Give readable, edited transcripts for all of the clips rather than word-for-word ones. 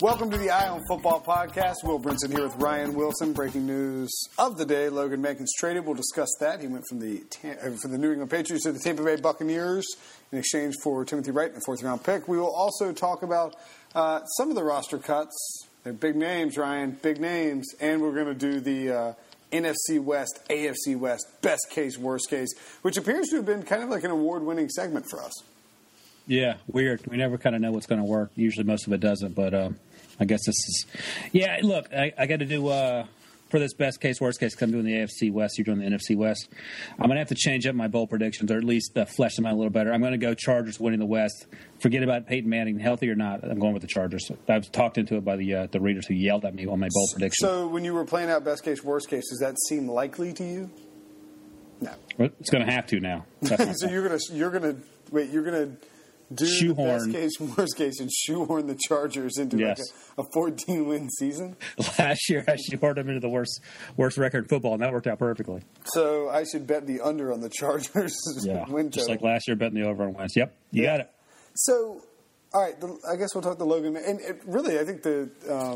Welcome to the Eye on Football podcast. Will Brinson here with Ryan Wilson. Breaking news of the day: Logan Mankins traded. We'll discuss that. He went from the New England Patriots to the Tampa Bay Buccaneers in exchange for Timothy Wright and a fourth-round pick. We will also talk about some of the roster cuts. They're big names, Ryan, big names, and we're going to do the NFC West, AFC West, best case, worst case, which appears to have been kind of like an award-winning segment for us. Yeah, weird. We never kind of know what's going to work. Usually most of it doesn't, but I guess this is... Yeah, look, I got to do, for this best case, worst case, because I'm doing the AFC West, you're doing the NFC West. I'm going to have to change up my bold predictions, or at least flesh them out a little better. I'm going to go Chargers winning the West. Forget about Peyton Manning, healthy or not, I'm going with the Chargers. I was talked into it by the readers who yelled at me on my bold prediction. So when you were playing out best case, worst case, does that seem likely to you? No. Well, it's going to have to now. So you're going to do shoehorn. The best case, worst case, and shoehorn the Chargers into like a 14-win season? Last year, I shoehorned them into the worst record in football, and that worked out perfectly. So I should bet the under on the Chargers win total. Just like last year, betting the over on wins. Yep, you got it. So, all right, I guess we'll talk to Logan. And really, I think the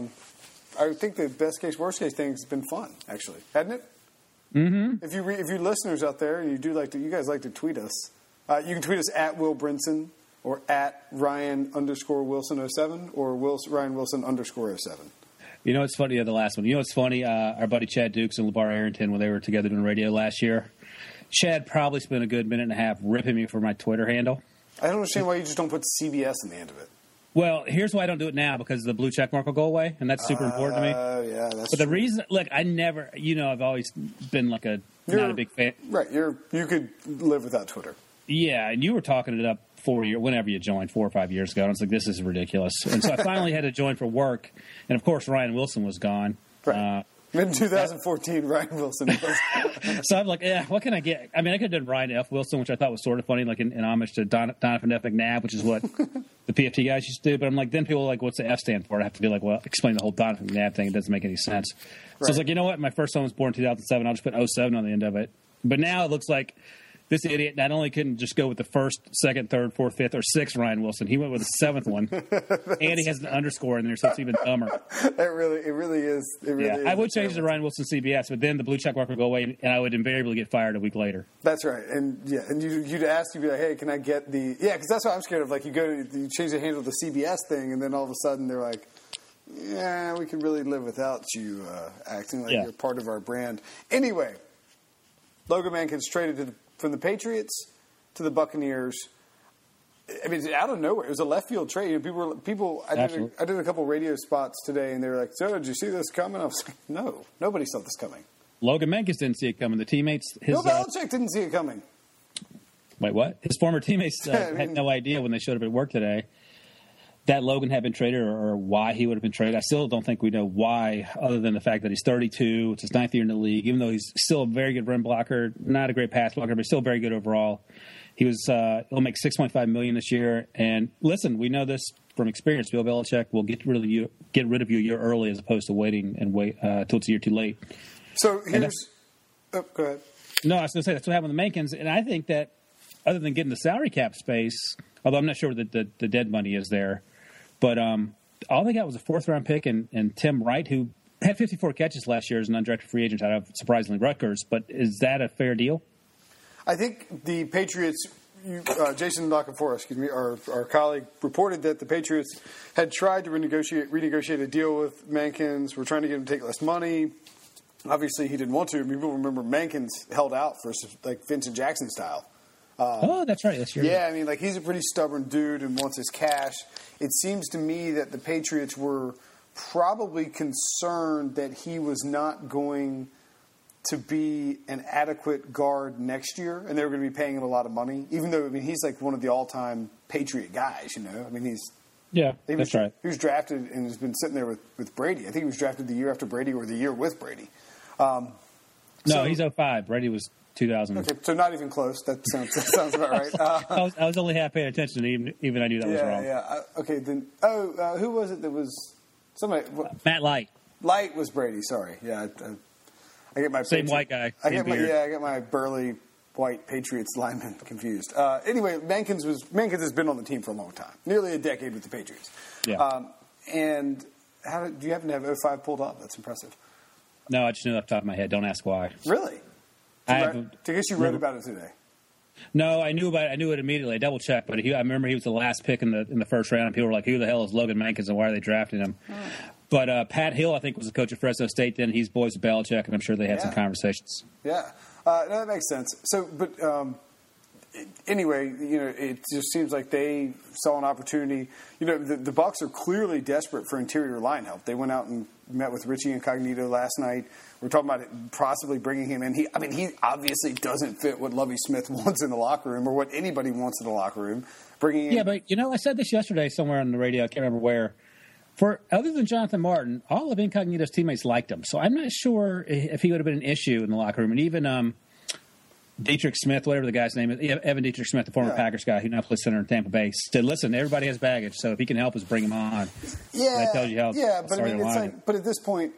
best case, worst case thing has been fun, actually, hasn't it? Mm-hmm. If you listeners out there and you guys like to tweet us, you can tweet us at Will Brinson. Or at Ryan_Wilson07 or Ryan Wilson _07. You know, it's funny, the last one. You know, it's funny, our buddy Chad Dukes and LeVar Arrington, when they were together doing radio last year, Chad probably spent a good minute and a half ripping me for my Twitter handle. I don't understand why you just don't put CBS in the end of it. Well, here's why I don't do it now, because the blue check mark will go away, and that's super important to me. Yeah, that's But the reason, look, I never, I've always been like not a big fan. Right, you could live without Twitter. Yeah, and you were talking it up whenever you joined 4 or 5 years ago. And I was like, this is ridiculous. And so I finally had to join for work. And, of course, Ryan Wilson was gone. Right. In 2014, Ryan Wilson was So I'm like, what can I get? I mean, I could have done Ryan F. Wilson, which I thought was sort of funny, like in homage to Donovan F. McNabb, which is what the PFT guys used to do. But I'm like, then people are like, what's the F stand for? I have to be like, well, explain the whole Donovan McNabb thing. It doesn't make any sense. Right. So I was like, you know what? My first son was born in 2007. I'll just put 07 on the end of it. But now it looks like this idiot not only couldn't just go with the first, second, third, fourth, fifth, or sixth Ryan Wilson, he went with the seventh one, and he has an underscore in there, so it's even dumber. It really is. I would change it to Ryan Wilson CBS, but then the blue check mark would go away, and I would invariably get fired a week later. That's right, and you'd ask, you'd be like, hey, can I get the because that's what I'm scared of. Like you change the handle to the CBS thing, and then all of a sudden they're like, yeah, we could really live without you acting like you're part of our brand. Anyway, Logan Mankins traded from the Patriots to the Buccaneers. I mean, out of nowhere. It was a left field trade. People. I did a couple radio spots today, and they were like, "So, did you see this coming?" I was like, "No, nobody saw this coming." Logan Mankins didn't see it coming. The teammates, Bill Belichick didn't see it coming. Wait, what? His former teammates had no idea when they showed up at work today that Logan had been traded or why he would have been traded. I still don't think we know why, other than the fact that he's 32. It's his 9th year in the league, even though he's still a very good run blocker, not a great pass blocker, but he's still very good overall. He was he'll make $6.5 million this year. And listen, we know this from experience. Bill Belichick will get rid of you a year early as opposed to waiting till it's a year too late. So here's go ahead. No, I was going to say that's what happened with the Mankins, and I think that other than getting the salary cap space, although I'm not sure what the dead money is there. But all they got was a 4th-round pick and Tim Wright, who had 54 catches last year as an undrafted free agent out of, surprisingly, Rutgers. But is that a fair deal? I think the Patriots, Jason LaCanfora, our colleague, reported that the Patriots had tried to renegotiate a deal with Mankins. We're trying to get him to take less money. Obviously, he didn't want to. People remember Mankins held out for like Vincent Jackson style. That's right. That's your I mean, like he's a pretty stubborn dude and wants his cash. It seems to me that the Patriots were probably concerned that he was not going to be an adequate guard next year, and they were going to be paying him a lot of money. Even though, I mean, he's like one of the all-time Patriot guys. I mean, that's right. He was drafted and has been sitting there with Brady. I think he was drafted the year after Brady or the year with Brady. No, he's 05. Brady was 2000. Okay, so not even close. That sounds about right. I was only half paying attention, even I knew that was wrong. Yeah. Okay, then. Who was it that was somebody? Matt Light. Light was Brady. Sorry. Yeah, I get my same white guy. I get my burly white Patriots lineman confused. Anyway, Mankins has been on the team for a long time, nearly a decade with the Patriots. Yeah. And do you happen to have 05 pulled up? That's impressive. No, I just knew off the top of my head. Don't ask why. Really? I guess you wrote about it today. No, I knew about it. I knew it immediately. I double checked, but I remember he was the last pick in the first round, and people were like, "Who the hell is Logan Mankins, and why are they drafting him?" Oh. But Pat Hill, I think, was the coach of Fresno State then. He's boys with Belichick, and I'm sure they had some conversations. Yeah, no, that makes sense. So, but anyway, it just seems like they saw an opportunity. The Bucs are clearly desperate for interior line help. They went out and met with Richie Incognito last night. We're talking about possibly bringing him in. He obviously doesn't fit what Lovie Smith wants in the locker room or what anybody wants in the locker room. Bringing in, yeah, but I said this yesterday somewhere on the radio. I can't remember where. For other than Jonathan Martin, all of Incognito's teammates liked him. So I'm not sure if he would have been an issue in the locker room. And even Dietrich Smith, whatever the guy's name is, Evan Dietrich Smith, the former Packers guy who now plays center in Tampa Bay, said, "Listen, everybody has baggage, so if he can help us, bring him on." Yeah, that tells you how. Yeah, but it's like, but at this point,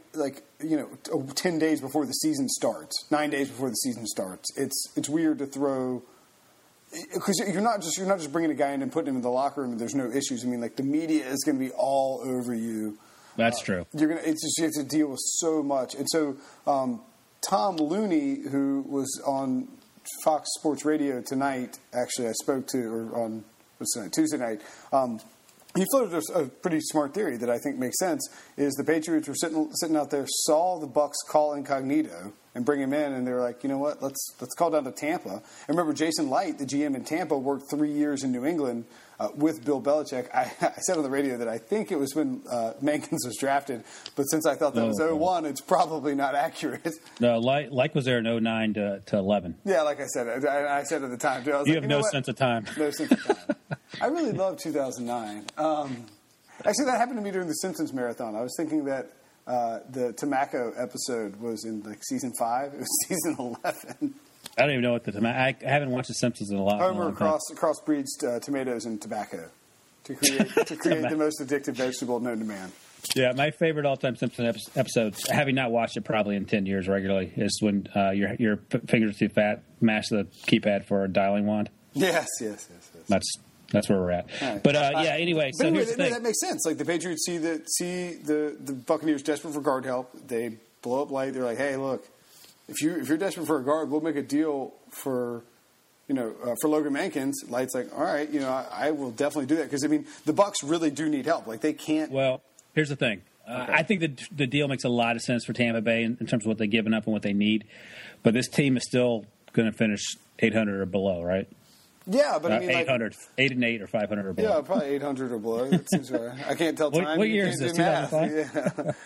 10 days before the season starts, 9 days before the season starts, it's weird to throw. Because you're not just bringing a guy in and putting him in the locker room and there's no issues. I mean, the media is going to be all over you. That's true. You have to deal with so much. And so Tom Looney, who was on Fox Sports Radio tonight, actually I spoke to, or on Tuesday night, he floated a pretty smart theory that I think makes sense. Is the Patriots were sitting out there, saw the Bucs call Incognito and bring him in, and they were like, you know what, let's call down to Tampa. And remember, Jason Light, the GM in Tampa, worked 3 years in New England with Bill Belichick. I said on the radio that I think it was when Mankins was drafted, but since I thought that was 01, it's probably not accurate. No, Light was there in 09 to 11. Yeah, like I said. I said at the time, too. I was you have no sense of time. No sense of time. I really love 2009. Actually, that happened to me during the Simpsons marathon. I was thinking that the Tamaco episode was in season 5. It was season 11. I don't even know what I haven't watched The Simpsons in a lot. Homer crossbreeds tomatoes and tobacco to create the most addictive vegetable known to man. Yeah, my favorite all-time Simpsons episode, having not watched it probably in 10 years regularly, is when your fingers too fat, mash the keypad for a dialing wand. Yes. That's where we're at. Right. But anyway, so here's the thing. That makes sense. Like the Patriots see the Buccaneers desperate for guard help. They blow up Light. They're like, hey, look, if you're desperate for a guard, we'll make a deal for Logan Mankins. Light's like, all right, I will definitely do that because the Bucs really do need help. Like they can't. Well, here's the thing. Okay. I think the deal makes a lot of sense for Tampa Bay in terms of what they've given up and what they need. But this team is still going to finish 800 or below, right? Yeah, but 800, 8-8 or 500 or below. Yeah, probably 800 or below. That seems right. I can't tell time. What year is this? 2005.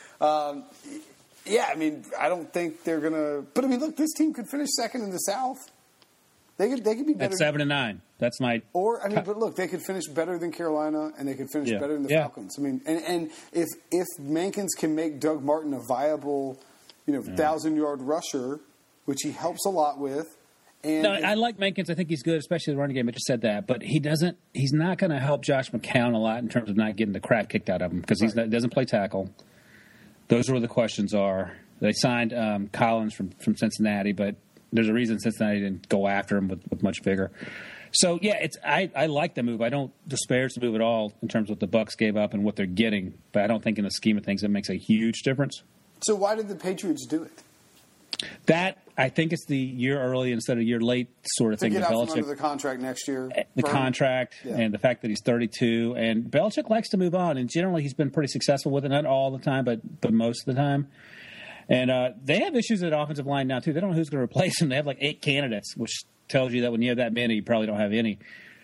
Yeah. I don't think they're gonna. But look, this team could finish second in the South. They could be better. At 7-9. That's my. Or but look, they could finish better than Carolina, and they could finish better than the Falcons. And if Mankins can make Doug Martin a viable, 1,000-yard rusher, which he helps a lot with. I like Mankins. I think he's good, especially the running game. I just said that. But he's not going to help Josh McCown a lot in terms of not getting the crap kicked out of him because he doesn't play tackle. Those are where the questions are. They signed Collins from Cincinnati, but there's a reason Cincinnati didn't go after him with much vigor. So, yeah, I like the move. I don't disparage the move at all in terms of what the Bucs gave up and what they're getting. But I don't think in the scheme of things it makes a huge difference. So why did the Patriots do it? That, I think it's the year early instead of year late sort of thing. To get out from under the contract next year. The contract and the fact that he's 32. And Belichick likes to move on. And generally he's been pretty successful with it. Not all the time, but most of the time. And they have issues at offensive line now, too. They don't know who's going to replace him. They have 8 candidates, which tells you that when you have that many, you probably don't have any.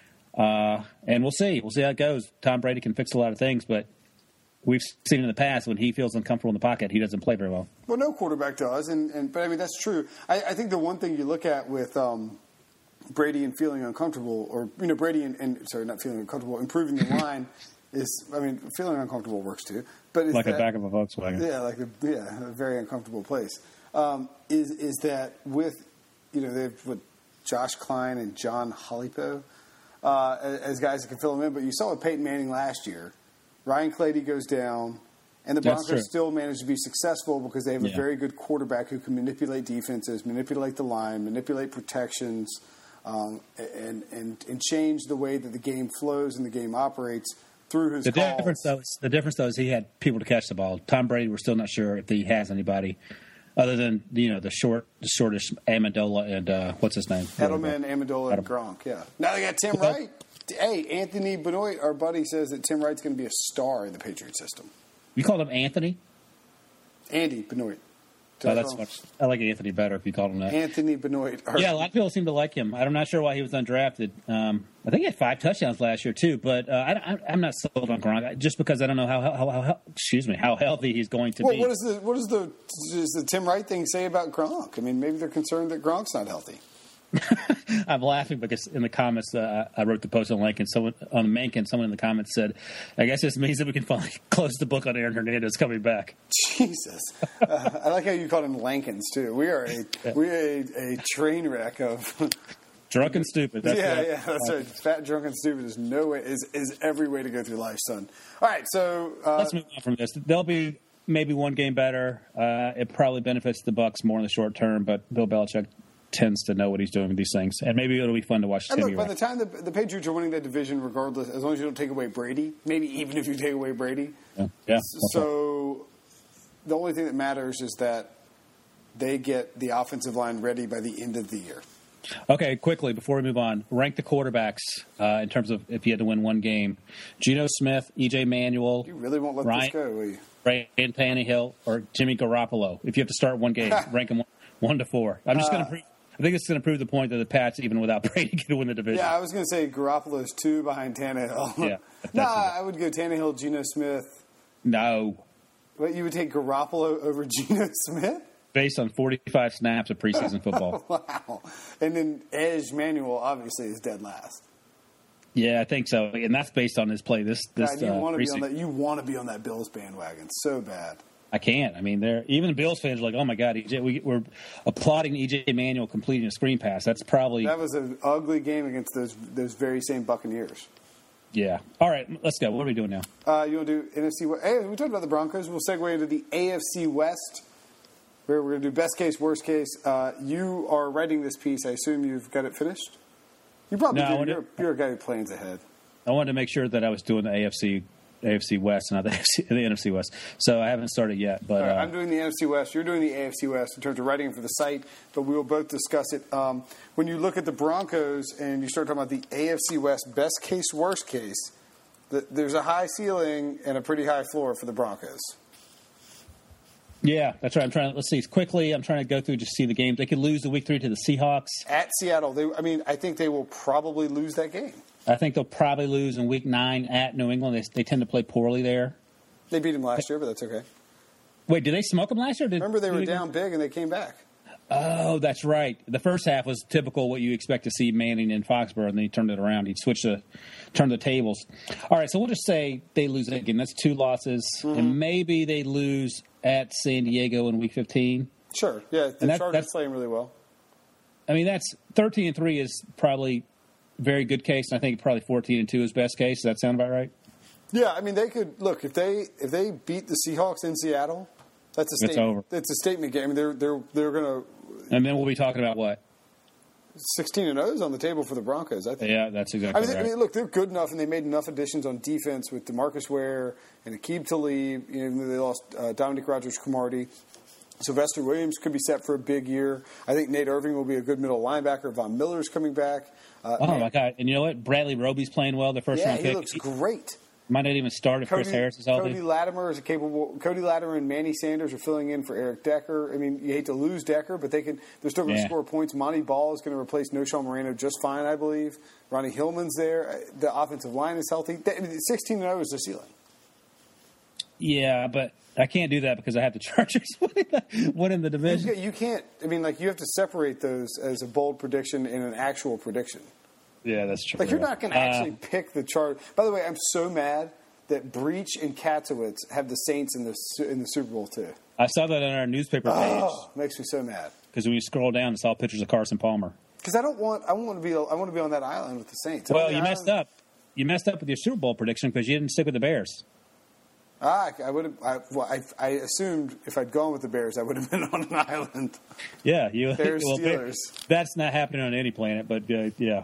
And we'll see. We'll see how it goes. Tom Brady can fix a lot of things, but we've seen in the past when he feels uncomfortable in the pocket, he doesn't play very well. Well, no quarterback does, but that's true. I think the one thing you look at with Brady and feeling uncomfortable, or Brady and not feeling uncomfortable, improving the line is, feeling uncomfortable works too. But like the back of a Volkswagen. Yeah, a very uncomfortable place. Is that with they've with Josh Klein and John Halipo as guys that can fill them in, but you saw with Peyton Manning last year. Ryan Clady goes down, and the Broncos still manage to be successful because they have a very good quarterback who can manipulate defenses, manipulate the line, manipulate protections, and change the way that the game flows and the game operates through his The calls. difference though is he had people to catch the ball. Tom Brady, we're still not sure if he has anybody other than the shortest Amendola and what's his name? Edelman, Amendola, and Gronk. Yeah. Now they got Tim Wright. Hey, Anthony Benoit, our buddy, says that Tim Wright's going to be a star in the Patriot system. You called him Anthony? Andy Benoit. Oh, that's much. I like Anthony better if you called him that. Anthony Benoit. Yeah, a lot of people seem to like him. I'm not sure why he was undrafted. I think he had 5 touchdowns last year too, but I'm not sold on Gronk just because I don't know how healthy he's going to be. What does the Tim Wright thing say about Gronk? I mean, maybe they're concerned that Gronk's not healthy. I'm laughing because in the comments I wrote the post on Lincoln. Someone in the comments said, "I guess this means that we can finally close the book on Aaron Hernandez coming back." Jesus, I like how you called him Lankins too. We are a train wreck of drunk and stupid. That's that's right. Fat, drunk, and stupid is every way to go through life, son. All right, so let's move on from this. They'll be maybe one game better. It probably benefits the Bucs more in the short term, but Bill Belichick tends to know what he's doing with these things, and maybe it'll be fun to watch. And look, by the time the Patriots are winning that division, regardless, as long as you don't take away Brady, maybe even if you take away Brady, So the only thing that matters is that they get the offensive line ready by the end of the year. Okay, quickly before we move on, rank the quarterbacks in terms of if you had to win one game: Geno Smith, EJ Manuel. You really won't let this go, will you? Ryan Tannehill, or Jimmy Garoppolo. If you have to start one game, rank them 1 to 4. I'm just going to. I think it's going to prove the point that the Pats, even without Brady, can win the division. Yeah, I was going to say Garoppolo's 2 behind Tannehill. Yeah, I would go Tannehill, Geno Smith. No. What, you would take Garoppolo over Geno Smith? Based on 45 snaps of preseason football. Wow. And then Edge Manuel obviously is dead last. Yeah, I think so. And that's based on his play. God, you want to be on that Bills bandwagon so bad. I can't. I mean, even the Bills fans are like, "Oh my God, we're applauding EJ Manuel completing a screen pass." That was an ugly game against those very same Buccaneers. Yeah. All right, let's go. What are we doing now? You want to do NFC West? Hey, we talked about the Broncos. We'll segue into the AFC West, where we're going to do best case, worst case. You are writing this piece. I assume you've got it finished. You probably do. You're a guy who plans ahead. I wanted to make sure that I was doing the AFC West, not the NFC West. So I haven't started yet. But I'm doing the NFC West. You're doing the AFC West in terms of writing for the site, but we will both discuss it. When you look at the Broncos and you start talking about the AFC West, best case, worst case, there's a high ceiling and a pretty high floor for the Broncos. Yeah, that's right. Let's see quickly. I'm trying to go through just see the games. They could lose the week 3 to the Seahawks at Seattle. I think they will probably lose that game. I think they'll probably lose in week 9 at New England. They tend to play poorly there. They beat them last year, but that's okay. Wait, did they smoke them last year? Remember, they were down big and they came back. Oh, that's right. The first half was typical what you expect to see Manning in Foxborough, and then he turned it around. He turned the tables. All right, so we'll just say they lose that game. That's 2 losses, and maybe they lose at San Diego in week 15. Sure, yeah. The Chargers playing really well. I mean, that's 13-3 is probably very good case, and I think probably 14-2 is best case. Does that sound about right? Yeah, I mean, they could look if they beat the Seahawks in Seattle. That's a statement. Over. It's a statement game. I mean, they're going to. And then we'll be talking about what? 16-0 is on the table for the Broncos, I think. Yeah, that's exactly right. I mean, look, they're good enough, and they made enough additions on defense with DeMarcus Ware and Aqib Talib. They lost Dominic Rodgers-Cromartie. Sylvester Williams could be set for a big year. I think Nate Irving will be a good middle linebacker. Von Miller's coming back. My God. And you know what? Bradley Roby's playing well, the first-round pick. Yeah, he looks great. Might not even start if Chris Harris is healthy. Cody Latimer and Manny Sanders are filling in for Eric Decker. I mean, you hate to lose Decker, but they're still going to score points. Monty Ball is going to replace Noshawn Moreno just fine, I believe. Ronnie Hillman's there. The offensive line is healthy. 16-0 is the ceiling. Yeah, but I can't do that because I have the Chargers winning the division. You can't. I mean, you have to separate those as a bold prediction and an actual prediction. Yeah, that's true. You're not going to actually pick the chart. By the way, I'm so mad that Breach and Katzowitz have the Saints in the Super Bowl too. I saw that on our newspaper page. Oh, makes me so mad. Because when you scroll down, it's all pictures of Carson Palmer. Because I want to be on that island with the Saints. Well, you messed up. You messed up with your Super Bowl prediction because you didn't stick with the Bears. I would have. I assumed if I'd gone with the Bears, I would have been on an island. Yeah, Bears Steelers. That's not happening on any planet, but yeah.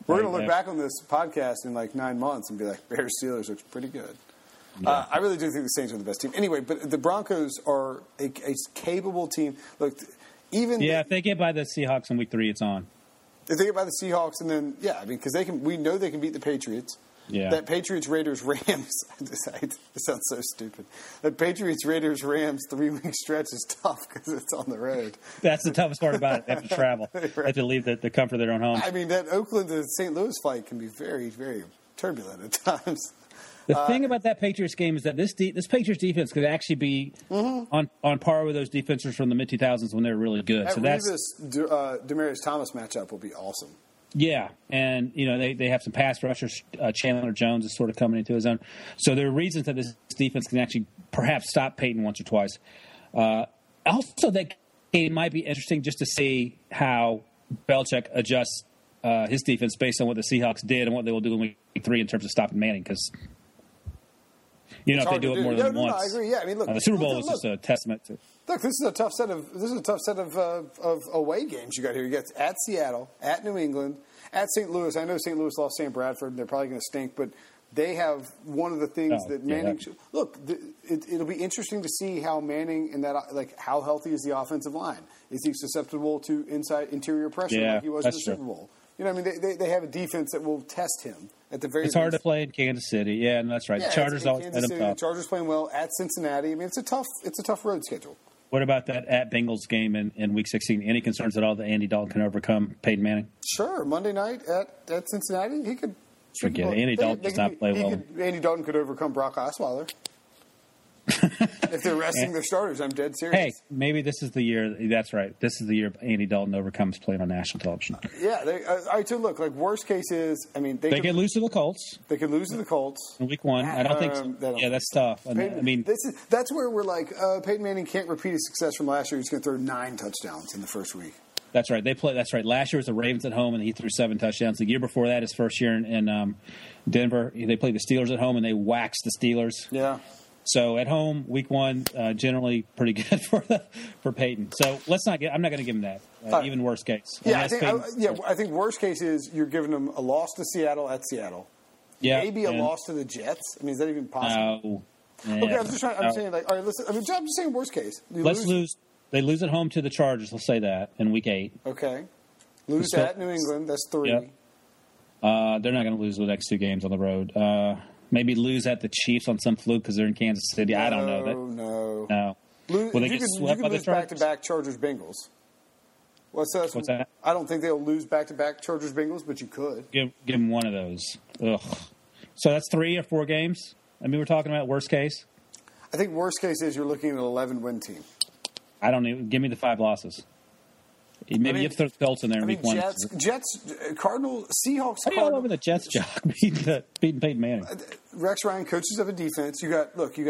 We're going to look back on this podcast in like 9 months and be like, Bears Steelers looks pretty good. Yeah. I really do think the Saints are the best team. Anyway, but the Broncos are a capable team. Look, if they get by the Seahawks in Week 3, it's on. If they get by the Seahawks, and then because we know they can beat the Patriots. Yeah. That Patriots Raiders Rams. It sounds so stupid. That Patriots Raiders Rams 3-week stretch is tough because it's on the road. That's the toughest part about it. They have to travel. Right. They have to leave the comfort of their own home. I mean, that Oakland to St. Louis flight can be very, very turbulent at times. The thing about that Patriots game is that this Patriots defense could actually be on par with those defenses from the mid-2000s when they were really good. That Demaryius Thomas matchup will be awesome. Yeah, and they have some pass rushers. Chandler Jones is sort of coming into his own. So there are reasons that this defense can actually perhaps stop Peyton once or twice. Also, that game might be interesting just to see how Belichick adjusts his defense based on what the Seahawks did and what they will do in Week 3 in terms of stopping Manning, because if they do it more than once. I agree. Yeah, I mean, look, the Super Bowl is just a testament to. Look, this is a tough set of away games you got here. You got at Seattle, at New England, at St. Louis. I know St. Louis lost Sam Bradford, and they're probably going to stink, but they have one of the things that Manning. Look, it'll be interesting to see how Manning and how healthy is the offensive line. Is he susceptible to interior pressure like he was in the Super Bowl? I mean, they have a defense that will test him at the very. It's hard to play in Kansas City. Yeah, that's right. Yeah, the Chargers always play them tough. The Chargers playing well at Cincinnati. I mean, it's a tough road schedule. What about that at Bengals game in Week 16? Any concerns at all that Andy Dalton can overcome Peyton Manning? Sure. Monday night at Cincinnati, he could. Forget it. Andy Dalton does not play well. Andy Dalton could overcome Brock Osweiler. If they're resting their starters, I'm dead serious. Hey, maybe this is the year. That's right. This is the year Andy Dalton overcomes playing on national television. Yeah. Look, worst case is, I mean, they could lose to the Colts. They could lose to the Colts in Week 1. I don't think so. Yeah, that's tough. That's where we're like, Peyton Manning can't repeat his success from last year. He's going to throw 9 touchdowns in the first week. That's right. That's right. Last year was the Ravens at home, and he threw 7 touchdowns. The year before that, his first year in Denver, they played the Steelers at home, and they waxed the Steelers. Yeah. So at home, Week 1, generally pretty good for Peyton. So I'm not going to give him that. Even worst case. Yeah, I think worst case is you're giving him a loss to Seattle at Seattle. Yeah, maybe a loss to the Jets. I mean, is that even possible? No. Okay, I'm saying all right. Listen, I'm just saying worst case. Let's lose. They lose at home to the Chargers. Let's say that in Week 8. Okay. Lose at New England. That's 3. Yep. They're not going to lose the next 2 games on the road. Maybe lose at the Chiefs on some fluke because they're in Kansas City. I don't know. No. You can lose back-to-back Chargers-Bengals. What's that? I don't think they'll lose back-to-back Chargers-Bengals, but you could. Give them one of those. Ugh. So that's 3 or 4 games? I mean, we're talking about worst case? I think worst case is you're looking at an 11-win team. I don't even. Give me the 5 losses. Maybe you throw the Colts in there in Week 1. Jets, Cardinals, Seahawks. How are you all over the Jets job beating Peyton Manning? Rex Ryan coaches up a defense. You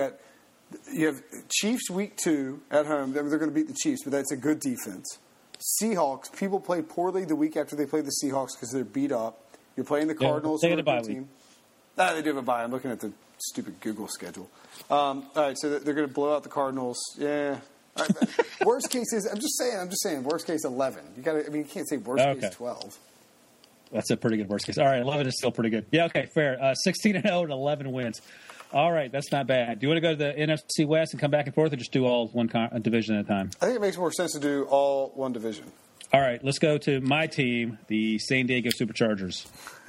have Chiefs Week 2 at home. They're going to beat the Chiefs, but that's a good defense. Seahawks. People play poorly the week after they play the Seahawks because they're beat up. You're playing the Cardinals. They get a bye week. They do have a bye. I'm looking at the stupid Google schedule. All right, so they're going to blow out the Cardinals. Yeah. All right, worst case is I'm just saying. Worst case 11. You can't say worst case 12. That's a pretty good worst case. All right, 11 is still pretty good. Yeah, okay, fair. 16-0 and 11 wins. All right, that's not bad. Do you want to go to the NFC West and come back and forth, or just do all one division at a time? I think it makes more sense to do all one division. All right, let's go to my team, the San Diego Superchargers.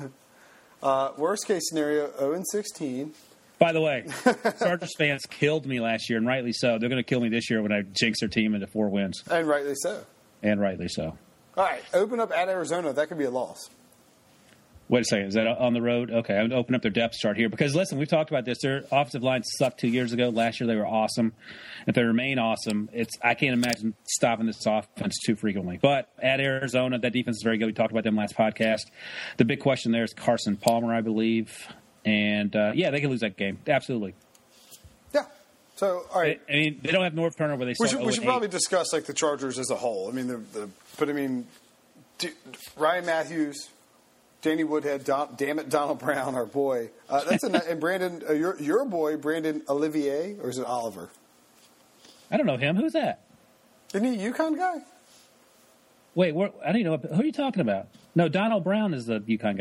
Worst case scenario, 0-16. By the way, Chargers fans killed me last year, and rightly so. They're going to kill me this year when I jinx their team into 4 wins. And rightly so. All right, open up at Arizona. That could be a loss. Wait a second. Is that on the road? Okay, I'm going to open up their depth chart here. Because, listen, we've talked about this. Their offensive line sucked 2 years ago. Last year they were awesome. If they remain awesome, I can't imagine stopping this offense too frequently. But at Arizona, that defense is very good. We talked about them last podcast. The big question there is Carson Palmer, I believe. And, they can lose that game. Absolutely. Yeah. So, all right. I mean, they don't have North Turner where they start We should probably discuss, the Chargers as a whole. I mean, Ryan Matthews, Danny Woodhead, Donald Brown, our boy. And Brandon, your boy, Brandon Olivier, or is it Oliver? I don't know him. Who's that? Isn't he a UConn guy? Wait, I don't even know. Who are you talking about? No, Donald Brown is the UConn guy.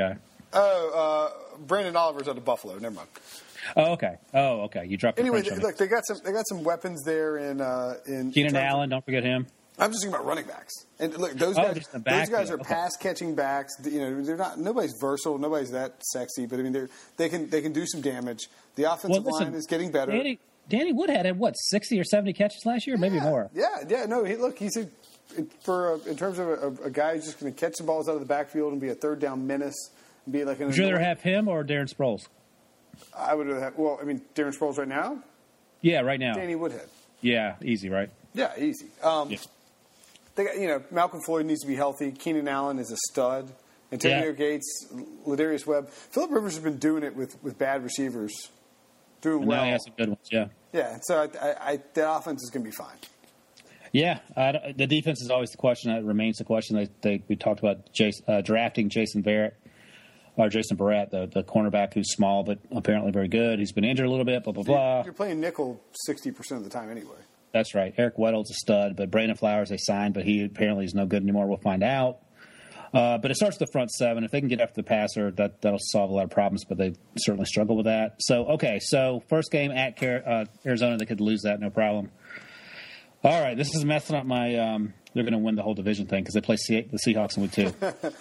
Brandon Oliver's out of Buffalo. Never mind. Oh, okay. You dropped the Anyway, French on look, they got some weapons there in Keenan Allen, don't forget him. I'm just thinking about running backs. And look, those guys are pass catching backs. They're not. Nobody's versatile. Nobody's that sexy. But I mean, they can do some damage. The offensive line is getting better. Danny Woodhead had 60 or 70 catches last year, maybe more. Yeah. No, he's in terms of a guy who's just going to catch the balls out of the backfield and be a third down menace. And be like. Would you rather have him or Darren Sproles? I would have. Well, I mean, Darren Sproles right now. Yeah, right now. Danny Woodhead. Yeah, easy, right? Yeah, easy. They got, Malcolm Floyd needs to be healthy. Keenan Allen is a stud. Antonio Gates, Ladarius Webb. Phillip Rivers has been doing it with bad receivers, doing well. Now he has some good ones. Yeah. Yeah. So that offense is going to be fine. Yeah, the defense is always the question. That remains the question. We talked about drafting Jason Barrett. Or Jason Barrett, the cornerback who's small but apparently very good. He's been injured a little bit, blah, blah, blah. You're playing nickel 60% of the time anyway. That's right. Eric Weddle's a stud, but Brandon Flowers they signed, but he apparently is no good anymore. We'll find out. But it starts with the front seven. If they can get after the passer, that'll solve a lot of problems, but they certainly struggle with that. So first game at Arizona, they could lose that, no problem. All right, this is messing up my they're going to win the whole division thing because they play the Seahawks in week 2.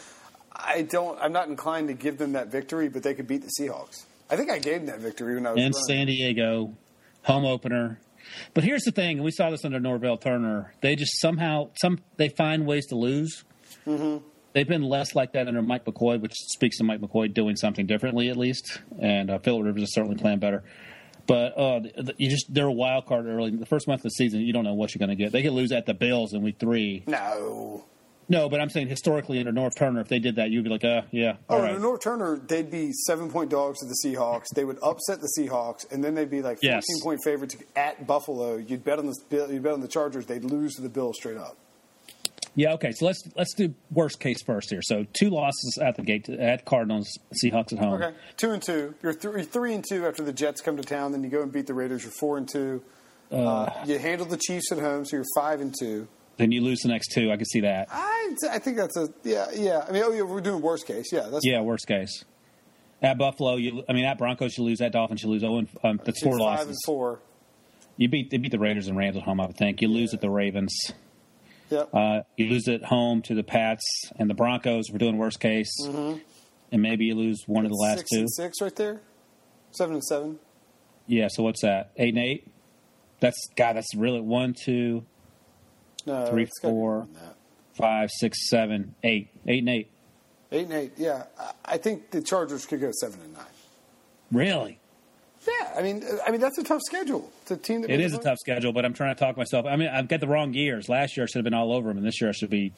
I'm not inclined to give them that victory, but they could beat the Seahawks. I think I gave them that victory when I was in San Diego, home opener. But here's the thing, and we saw this under Norvell Turner. They just they find ways to lose. Mm-hmm. They've been less like that under Mike McCoy, which speaks to Mike McCoy doing something differently at least. And Phillip Rivers is certainly playing better. But they're a wild card early. The first month of the season, you don't know what you're going to get. They could lose at the Bills in week 3. No, but I'm saying historically under Norv Turner, if they did that, you'd be like, yeah. All right. Under Norv Turner, they'd be 7-point dogs to the Seahawks. They would upset the Seahawks, and then they'd be like 14-point favorites at Buffalo. You'd bet on the Chargers. They'd lose to the Bills straight up. Yeah. Okay. So let's do worst case first here. So 2 losses at the gate at Cardinals, Seahawks at home. Okay. 2-2. You're 3-2 after the Jets come to town. Then you go and beat the Raiders. You're 4-2. You handle the Chiefs at home, so you're 5-2. Then you lose the next 2. I can see that. I think that's yeah. I mean, we're doing worst case. Yeah, worst case. At Buffalo, at Broncos, you lose. At Dolphins, you lose. That's 4 losses. 5-4. They beat the Raiders and Rams at home, I would think. You lose at the Ravens. Yep. You lose at home to the Pats and the Broncos. We're doing worst case. Mm-hmm. And maybe you lose one of the last 2. 6-6 right there. 7-7. Yeah. So what's that? 8-8. That's really 1, 2. No, 3, 4, 5, 6, 7, 8. 8-8. 8-8. Yeah, I think the Chargers could go 7-9. Really? Yeah. I mean that's a tough schedule. It's a team that it is a tough schedule, but I'm trying to talk myself. I mean, I've got the wrong years. Last year I should have been all over them, and this year I should be.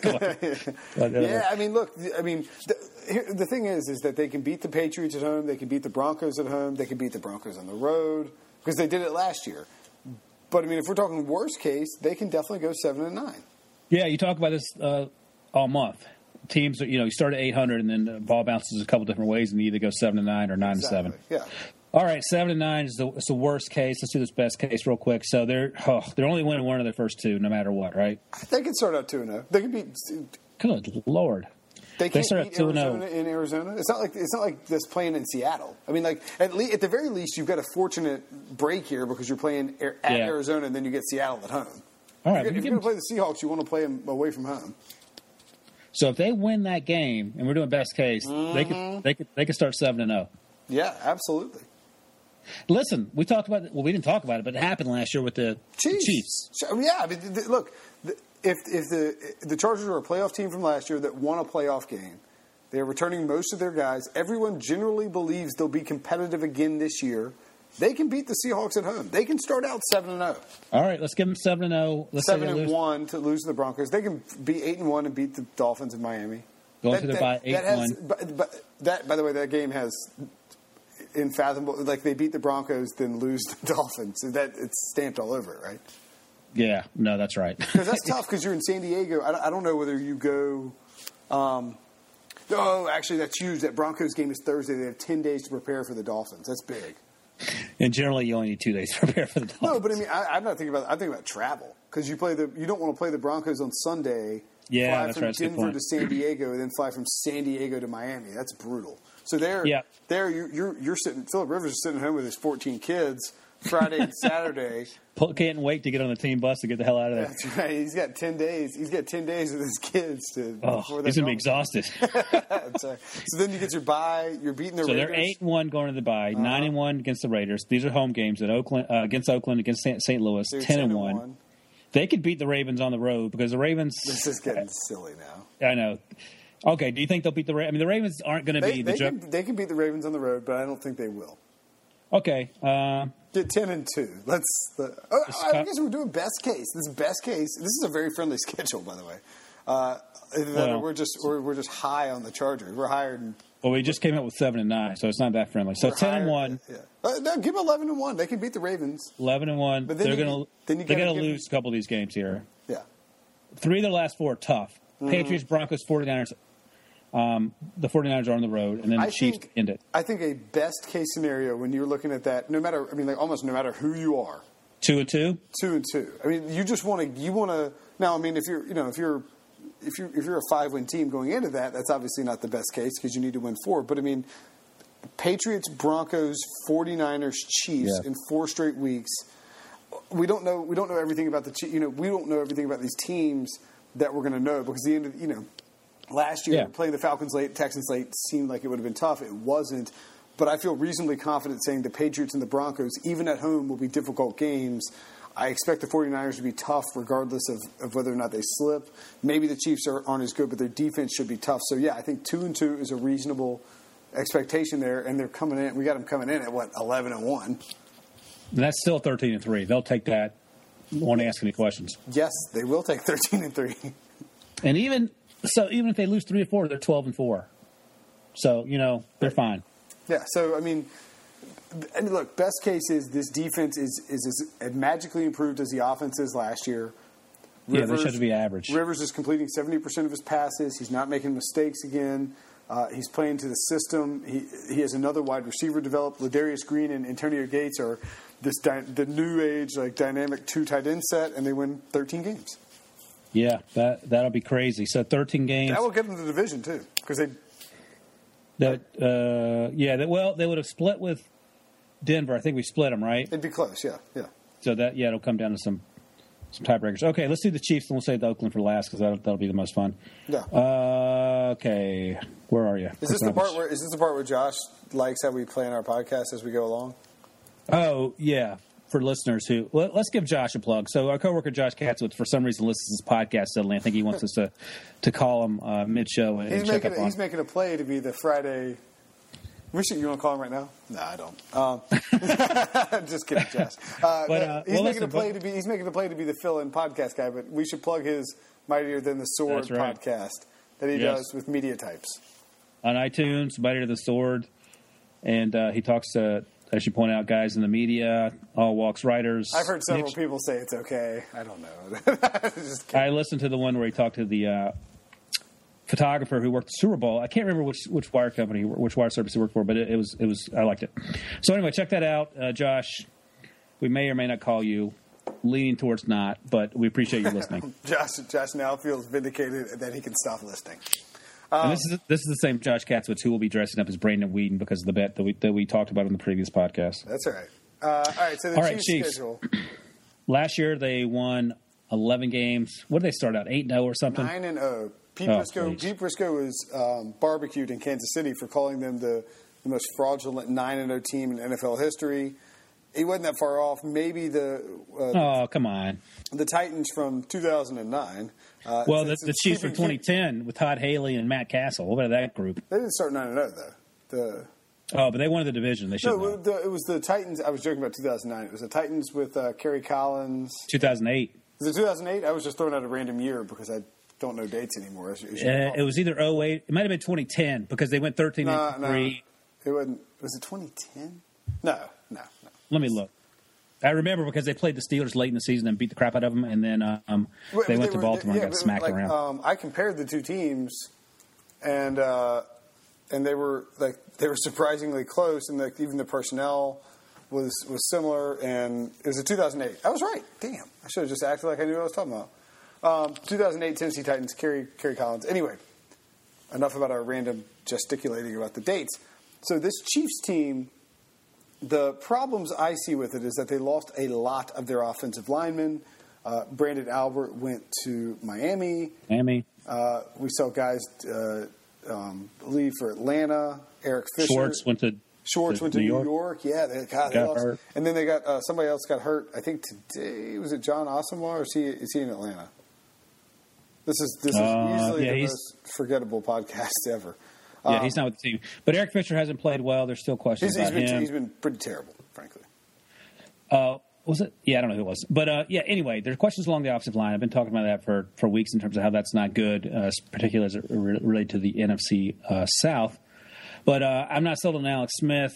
Yeah. I mean, look. I mean, the thing is that they can beat the Patriots at home. They can beat the Broncos at home. They can beat the Broncos on the road because they did it last year. But, I mean, if we're talking worst case, they can definitely go 7-9. Yeah, you talk about this all month. Teams, you start at 800, and then the ball bounces a couple different ways, and you either go 7-9 or 9-7. Yeah. All right, 7-9 is the worst case. Let's do this best case real quick. So they're only winning one of their first 2, no matter what, right? They can start out 2-0. They can be. Good Lord. They can't beat Arizona in Arizona. It's not like this playing in Seattle. I mean, like at the very least, you've got a fortunate break here because you're playing at Arizona and then you get Seattle at home. All right, if you're going to play the Seahawks, you want to play them away from home. So if they win that game, and we're doing best case, they could start 7-0. Yeah, absolutely. Listen, we talked about it. Well, we didn't talk about it, but it happened last year with the Chiefs. Yeah, I mean, look. If the Chargers are a playoff team from last year that won a playoff game, they're returning most of their guys. Everyone generally believes they'll be competitive again this year. They can beat the Seahawks at home. They can start out 7-0. All right, let's give them 7-0. 7-1 to lose to the Broncos. They can be 8-1 and beat the Dolphins in Miami. Going to their bye 8-1. But that, by the way, that game has unfathomable. Like they beat the Broncos, then lose the Dolphins. So that it's stamped all over it, right? Yeah, no, that's right. Because that's tough because you're in San Diego. I don't know whether you go actually, that's huge. That Broncos game is Thursday. They have 10 days to prepare for the Dolphins. That's big. And generally, you only need 2 days to prepare for the Dolphins. No, but I mean, I'm not thinking about. I'm thinking about travel because you don't want to play the Broncos on Sunday Yeah, fly that's from right. That's a good Denver point. to San Diego, and then fly from San Diego to Miami. That's brutal. So you're sitting. Philip Rivers is sitting home with his 14 kids Friday and Saturday. Can't wait to get on the team bus to get the hell out of there. That's right. He's got 10 days. He's got 10 days with his kids to. Oh, he's gonna be exhausted. So then you get your bye. You're beating the So Raiders. they're 8-1 going to the bye, 9-1 against the Raiders. These are home games at Oakland, against St. Louis, They're 10-1. They could beat the Ravens on the road because the Ravens. This is getting silly now. I know. Okay, do you think they'll beat the Ravens? I mean, the Ravens aren't going to be the joke. They can beat the Ravens on the road, but I don't think they will. Okay. Get 10-2. I guess we're doing best case. This is best case. This is a very friendly schedule, by the way. We're just high on the Chargers. We're higher than. Well, we just came up with 7-9, so it's not that friendly. So 10-1. Yeah. No, give them 11-1. They can beat the Ravens. 11-1. But then they're going to lose a couple of these games here. Yeah. 3 of their last 4 are tough. Mm-hmm. Patriots, Broncos, 49ers. The 49ers are on the road, and then the Chiefs end it. I think a best case scenario when you're looking at that, almost no matter who you are. 2-2. 2-2. I mean, you just want to. Now, I mean, if you're a 5-win team going into that, that's obviously not the best case because you need to win 4. But I mean, Patriots, Broncos, 49ers, Chiefs in 4 straight weeks. We don't know everything about the Chiefs. We don't know everything about these teams that we're going to know because the end of last year playing the Falcons late, Texans late seemed like it would have been tough. It wasn't. But I feel reasonably confident saying the Patriots and the Broncos, even at home, will be difficult games. I expect the 49ers to be tough regardless of whether or not they slip. Maybe the Chiefs aren't as good, but their defense should be tough. So, I think 2-2 is a reasonable expectation there, and they're coming in. We got them coming in at, 11-1? And that's still 13-3. They'll take that. Won't ask any questions. Yes, they will take 13-3. And even if they lose 3 or 4, they're 12-4. So, they're fine. Yeah, so, I mean, and look, best case is this defense is as magically improved as the offense is last year. They should be average. Rivers is completing 70% of his passes. He's not making mistakes again. He's playing to the system. He has another wide receiver developed. Ladarius Green and Antonio Gates are the new age dynamic 2 tight end set, and they win 13 games. Yeah, that'll be crazy. So 13 games. That will get them the division too, because they. They would have split with Denver. I think we split them, right? It'd be close, yeah. So it'll come down to some tiebreakers. Okay, let's do the Chiefs, and we'll save the Oakland for last because that'll be the most fun. Yeah. Okay, where are you? Is this the part where Josh likes how we plan our podcast as we go along? Oh yeah. For listeners let's give Josh a plug. So our coworker Josh Katzowitz, for some reason, listens to this podcast suddenly. I think he wants us to call him mid-show and check up on. He's making a play to be the Friday. You want to call him right now? No, I don't. Just kidding, Josh. He's making a play to be the fill-in podcast guy. But we should plug his Mightier Than the Sword podcast that he does with media types on iTunes. Mightier Than the Sword, and he talks to. I should point out, guys in the media, all walks writers. I've heard several people say it's okay. I don't know. I listened to the one where he talked to the photographer who worked the Super Bowl. I can't remember which wire company, which wire service he worked for, but it was. I liked it. So anyway, check that out, Josh. We may or may not call you. Leaning towards not, but we appreciate you listening. Josh now feels vindicated that he can stop listening. And this is the same Josh Katzowitz who will be dressing up as Brandon Whedon because of the bet that we talked about on the previous podcast. That's all right. All right, so the Chiefs schedule. Last year they won 11 games. What did they start out, 8-0 or something? 9-0. Pete Briscoe was barbecued in Kansas City for calling them the most fraudulent 9-0 team in NFL history. He wasn't that far off. Maybe come on. The Titans from 2009. The Chiefs from 2010 with Todd Haley and Matt Castle. What about that group? They didn't start 9-0 though. But they won the division. They should. It was the Titans. I was joking about 2009. It was the Titans with Kerry Collins. 2008. Was it 2008? I was just throwing out a random year because I don't know dates anymore. It was either 08. It might have been 2010 because they went 13-3. No, it wasn't. Was it 2010? No. Let me look. I remember because they played the Steelers late in the season and beat the crap out of them, and then they went to Baltimore and got smacked around. I compared the two teams, and they were surprisingly close, and even the personnel was similar. And it was a 2008. I was right. Damn, I should have just acted like I knew what I was talking about. 2008 Tennessee Titans, Kerry Collins. Anyway, enough about our random gesticulating about the dates. So this Chiefs team, the problems I see with it is that they lost a lot of their offensive linemen. Brandon Albert went to Miami. We saw guys leave for Atlanta. Eric Fisher. Schwartz went to New York. Yeah, they lost. Hurt. And then they got somebody else got hurt. I think today was it John Asamoah, or is he in Atlanta? This is easily the most forgettable podcast ever. Yeah, he's not with the team. But Eric Fisher hasn't played well. There's still questions about him. He's been pretty terrible, frankly. Was it? Yeah, I don't know who it was. But, anyway, there's questions along the offensive line. I've been talking about that for weeks in terms of how that's not good, particularly as it relates to the NFC South. But I'm not sold on Alex Smith.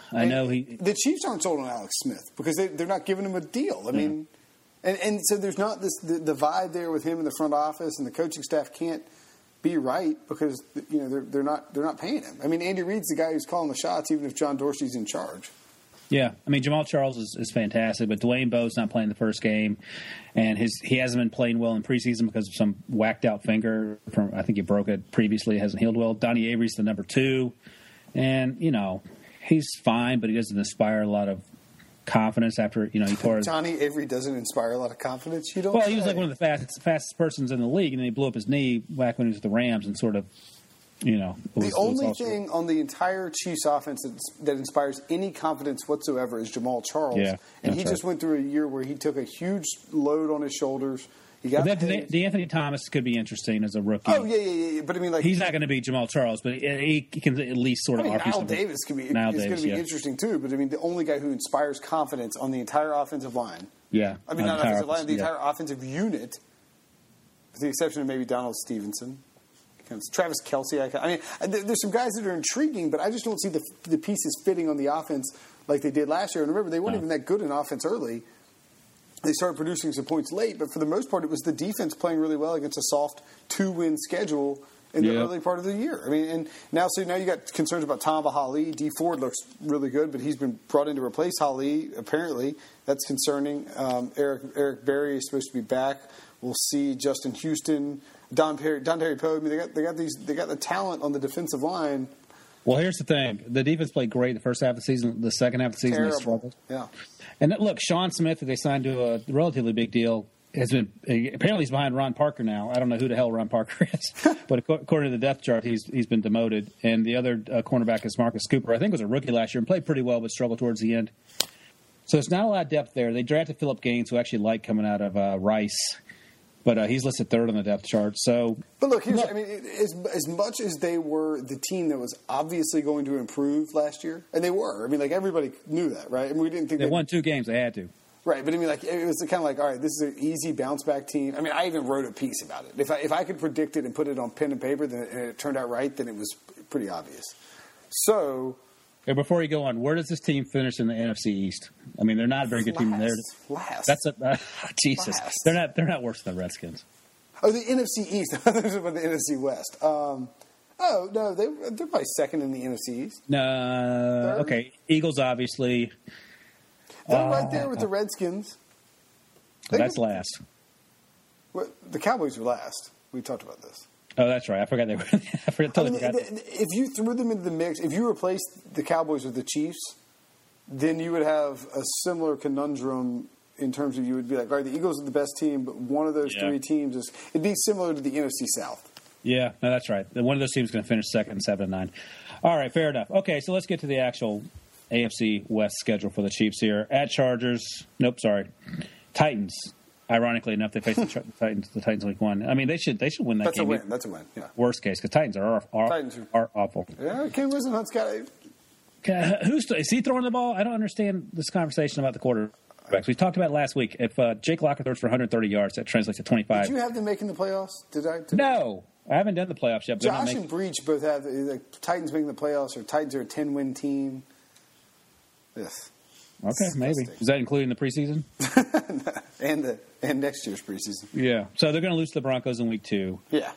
The Chiefs aren't sold on Alex Smith because they're not giving him a deal. I mean, and so there's not the vibe there with him in the front office, and the coaching staff can't be right because they're not paying him. I mean, Andy Reid's the guy who's calling the shots, even if John Dorsey's in charge. Yeah, I mean, Jamal Charles is fantastic, but Dwayne Bowe's not playing the first game, and he hasn't been playing well in preseason because of some whacked out finger from, I think he broke it previously, it hasn't healed well. Donnie Avery's the number 2, and he's fine, but he doesn't inspire a lot of confidence after he tore. Donnie Avery doesn't inspire a lot of confidence. You don't. Well, he was like one of the fastest persons in the league, and then he blew up his knee back when he was with the Rams, and sort of. The only thing on the entire Chiefs offense that inspires any confidence whatsoever is Jamal Charles. Yeah, and he just went through a year where he took a huge load on his shoulders. He got D'Anthony Thomas could be interesting as a rookie. Oh, yeah. But I mean, he's not going to be Jamal Charles, but he can at least sort of offer something. Davis is going to be interesting, too. But I mean, the only guy who inspires confidence on the entire offensive line. Yeah. I mean, not offensive line, the entire offensive unit, with the exception of maybe Donald Stevenson. Travis Kelce. I mean, there's some guys that are intriguing, but I just don't see the pieces fitting on the offense like they did last year. And remember, they weren't even that good in offense early. They started producing some points late, but for the most part, it was the defense playing really well against a soft 2-win schedule in the early part of the year. I mean, and now you got concerns about Tamba Hali. Dee Ford looks really good, but he's been brought in to replace Hali. Apparently, that's concerning. Eric Berry is supposed to be back. We'll see Justin Houston. Don Terry Poe. I mean, they got the talent on the defensive line. Well, here's the thing: the defense played great the first half of the season. The second half of the season, they struggled. Yeah. And look, Sean Smith, who they signed to a relatively big deal, apparently he's behind Ron Parker now. I don't know who the hell Ron Parker is, but according to the depth chart, he's been demoted. And the other cornerback is Marcus Cooper. I think was a rookie last year and played pretty well, but struggled towards the end. So it's not a lot of depth there. They drafted Phillip Gaines, who actually liked coming out of Rice. But he's listed third on the depth chart. So, but look, I mean, as much as they were the team that was obviously going to improve last year, and they were. I mean, like everybody knew that, right? And we didn't think they won 2 games. They had to, right? But I mean, like it was kind of like, all right, this is an easy bounce back team. I mean, I even wrote a piece about it. If I could predict it and put it on pen and paper, and it turned out right, then it was pretty obvious. So. Before you go on, where does this team finish in the NFC East? I mean, they're not a very good team. Last. That's Jesus. Last. They're not worse than the Redskins. Oh, the NFC East. I thought it was about the NFC West. No, they're probably second in the NFC East. No, okay. Eagles, obviously. They're right there with the Redskins. That's last. Well, the Cowboys were last. We talked about this. Oh, that's right. I forgot they were. Totally forgot. If you threw them into the mix, if you replaced the Cowboys with the Chiefs, then you would have a similar conundrum in terms of you would be like, all right, the Eagles are the best team, but one of those 3 teams it'd be similar to the NFC South. Yeah, no, that's right. One of those teams is going to finish second, 7-9. All right, fair enough. Okay, so let's get to the actual AFC West schedule for the Chiefs here. At Chargers. Nope, sorry. Titans. Ironically enough, they faced the Titans week 1. I mean, they should win that game. That's a win. Yeah. Worst case, because Titans are awful. Yeah, Ken Wisenhunt's got it. Is he throwing the ball? I don't understand this conversation about the quarterbacks. We talked about it last week. If Jake Locker throws for 130 yards, that translates to 25. Did you have them making the playoffs? No, I haven't done the playoffs yet. Josh and Breach both have the Titans making the playoffs, or Titans are a 10-win team. Yes. Okay, maybe. Is that including the preseason? and next year's preseason. Yeah. So they're going to lose to the Broncos in week 2. Yeah.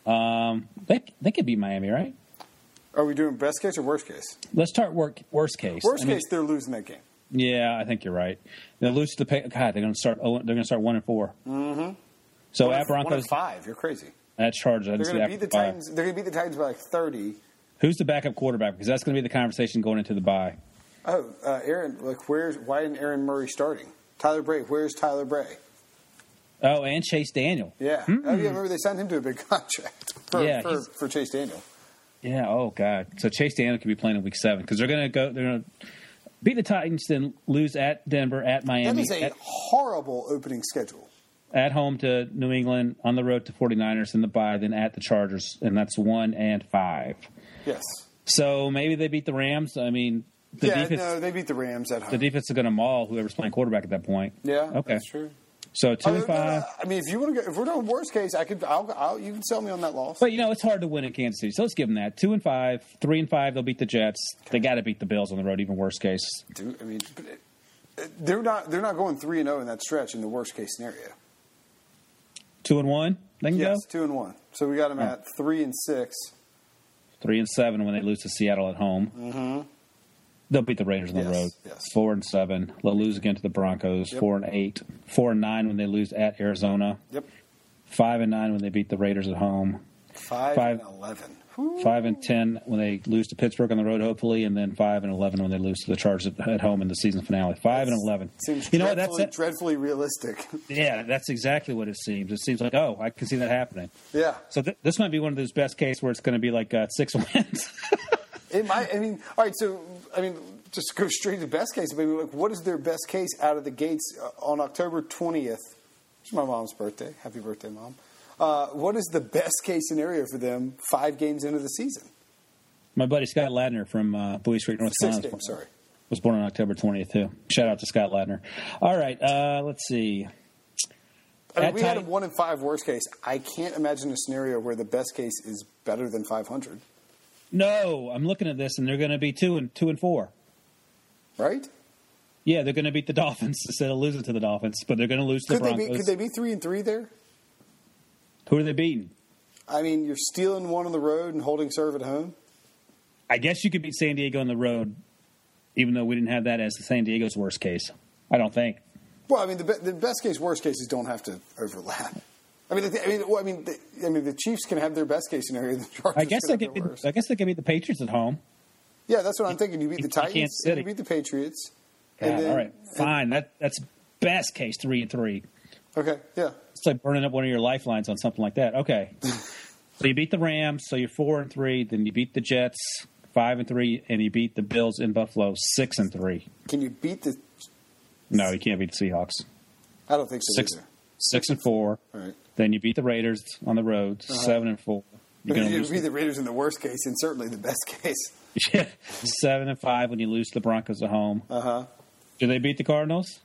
They could beat Miami, right? Are we doing best case or worst case? Let's start worst case. Worst case, they're losing that game. Yeah, I think you're right. They'll lose to the God. They're going to start 1-4. Mm-hmm. So at Broncos, 1-5. You're crazy. At Chargers, They're going to beat the Titans. They're going to beat the Titans by like 30. Who's the backup quarterback? Because that's going to be the conversation going into the bye. Oh, Aaron. Like, why isn't Aaron Murray starting? Tyler Bray. Where's Tyler Bray? Oh, and Chase Daniel. Yeah. Oh, yeah. Remember they signed him to a big contract for Chase Daniel. Yeah. Oh God. So Chase Daniel could be playing in Week 7 because they're going to beat the Titans, then lose at Denver, at Miami. That is a horrible opening schedule. At home to New England, on the road to 49ers in the bye, then at the Chargers, and that's 1-5. Yes. So maybe they beat the Rams. I mean, they beat the Rams at home. The defense is going to maul whoever's playing quarterback at that point. Yeah, okay, that's true. So 2-5. I mean, if you want to, if we're doing worst case, you can sell me on that loss. But it's hard to win in Kansas City, so let's give them that 2-5, 3-5. They'll beat the Jets. Okay. They got to beat the Bills on the road, even worst case. I mean, they're not going 3-0 in that stretch in the worst case scenario. 2-1. They can go. Yes, 2-1. So we got them at 3-6. 3-7 when they lose to Seattle at home. Mm-hmm. They'll beat the Raiders on the road. Yes. 4-7. They'll lose again to the Broncos. 4-8. 4-9 when they lose at Arizona. Yep. 5-9 when they beat the Raiders at home. 5-11. 5-10 when they lose to Pittsburgh on the road, hopefully, and then 5-11 when they lose to the Chargers at home in the season finale. 5-11. Seems dreadfully realistic. Yeah, that's exactly what it seems. It seems like, I can see that happening. Yeah. So this might be one of those best cases where it's going to be like 6 wins. It might. I mean, all right. So, I mean, just go straight to best case. I mean, like, what is their best case out of the gates on October 20th? It's my mom's birthday. Happy birthday, Mom. What is the best case scenario for them 5 games into the season? My buddy Scott Ladner from Bowie Street, North Carolina. Was born on October 20th, too. Shout out to Scott Ladner. All right, let's see. I mean, we had a 1-5 worst case. I can't imagine a scenario where the best case is better than 500. No, I'm looking at this, and they're going to be 2-4. Right? Yeah, they're going to beat the Dolphins instead of losing to the Dolphins, but they're going to lose to the Broncos. Could they be 3-3 there? Who are they beating? I mean, you're stealing one on the road and holding serve at home. I guess you could beat San Diego on the road, even though we didn't have that as the San Diego's worst case. I don't think. Well, I mean, the best case, worst cases don't have to overlap. I mean, the Chiefs can have their best case scenario. The Chargers I guess they can beat the Patriots at home. Yeah, that's what I'm thinking. You beat the Titans, and you beat the Patriots. And then, all right, fine. That's best case 3-3. Okay, yeah. It's like burning up one of your lifelines on something like that. Okay, so you beat the Rams, so you're 4-3. Then you beat the Jets 5-3, and you beat the Bills in Buffalo 6-3. Can you beat the? No, you can't beat the Seahawks. I don't think so either. 6-4. All right. Then you beat the Raiders on the road 7-4. You beat the Raiders in the worst case, and certainly the best case. Yeah, 7-5 when you lose to the Broncos at home. Do they beat the Cardinals?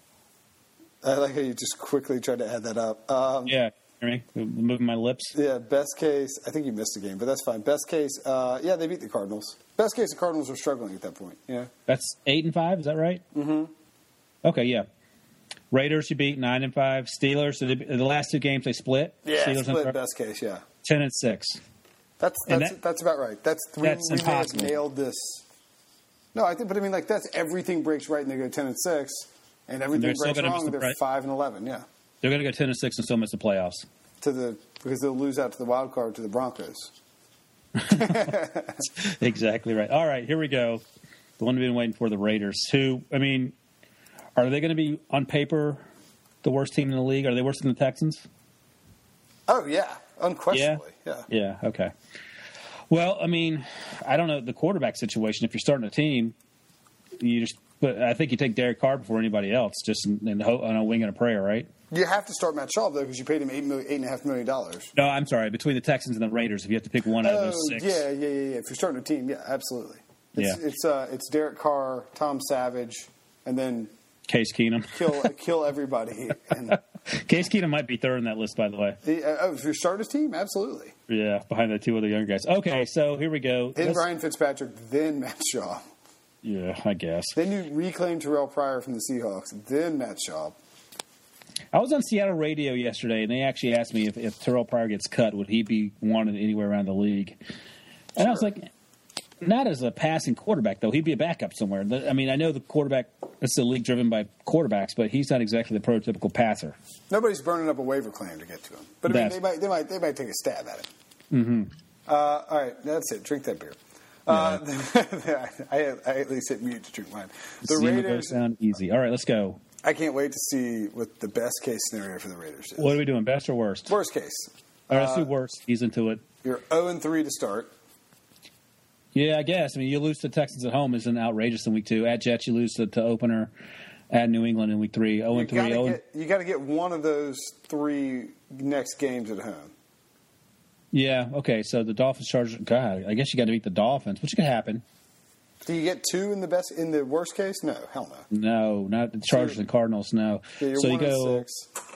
I like how you just quickly tried to add that up. Yeah, hear me? Moving my lips. Yeah, best case. I think you missed a game, but that's fine. Best case, yeah, they beat the Cardinals. Best case, the Cardinals were struggling at that point. Yeah, that's 8-5. Is that right? Mm-hmm. Okay, yeah. Raiders you beat 9-5. Steelers, so the last 2 games they split. Yeah, Steelers split. Best case, yeah. 10-6. That's about right. That's impossible. Nailed this. No, I think, but I mean, like that's everything breaks right and they go 10-6, and everything breaks wrong. They're 5-11. Yeah, they're going to go 10-6 and still miss the playoffs because they'll lose out to the wild card to the Broncos. Exactly right. All right, here we go. The one we've been waiting for, the Raiders. Who, I mean, are they going to be on paper the worst team in the league? Are they worse than the Texans? Oh yeah, unquestionably. Yeah. Okay. Well, I mean, I don't know the quarterback situation. If you're starting a team, but I think you take Derek Carr before anybody else, just on a wing and a prayer, right? You have to start Matt Schaub though, because you paid him $8.5 million. No, I'm sorry. Between the Texans and the Raiders, if you have to pick one out of those 6. Yeah. If you're starting a team, yeah, absolutely. It's Derek Carr, Tom Savage, and then Case Keenum. kill everybody. And Case Keenum might be third on that list, by the way. If you're starting a team, absolutely. Yeah, behind the 2 other young guys. Okay, so here we go. Then Ryan Fitzpatrick, then Matt Schaub. Yeah, I guess. Then you reclaim Terrell Pryor from the Seahawks, then Matt Schaub. I was on Seattle radio yesterday, and they actually asked me if Terrell Pryor gets cut, would he be wanted anywhere around the league? And I was like, Not as a passing quarterback, though. He'd be a backup somewhere. I mean, I know the quarterback, it's a league driven by quarterbacks, but he's not exactly the prototypical passer. Nobody's burning up a waiver claim to get to him. But I mean, they might take a stab at it. Mm-hmm. All right, that's it. Drink that beer. Yeah. I at least hit mute to drink mine. The Raiders sound easy. All right, let's go. I can't wait to see what the best case scenario for the Raiders is. What are we doing, best or worst? Worst case. All right, let's do worst. He's into it. You're 0-3 to start. Yeah, I guess. I mean, you lose to Texans at home isn't outrageous in week 2. At Jets, you lose to opener. At New England in week 3, 0-3. You got to get one of those 3 next games at home. Yeah. Okay. So the Dolphins, Chargers. God, I guess you got to beat the Dolphins, which could happen. Do you get 2 in the worst case? No, hell no. No, not the Chargers and Cardinals. No. Yeah, so you go 6.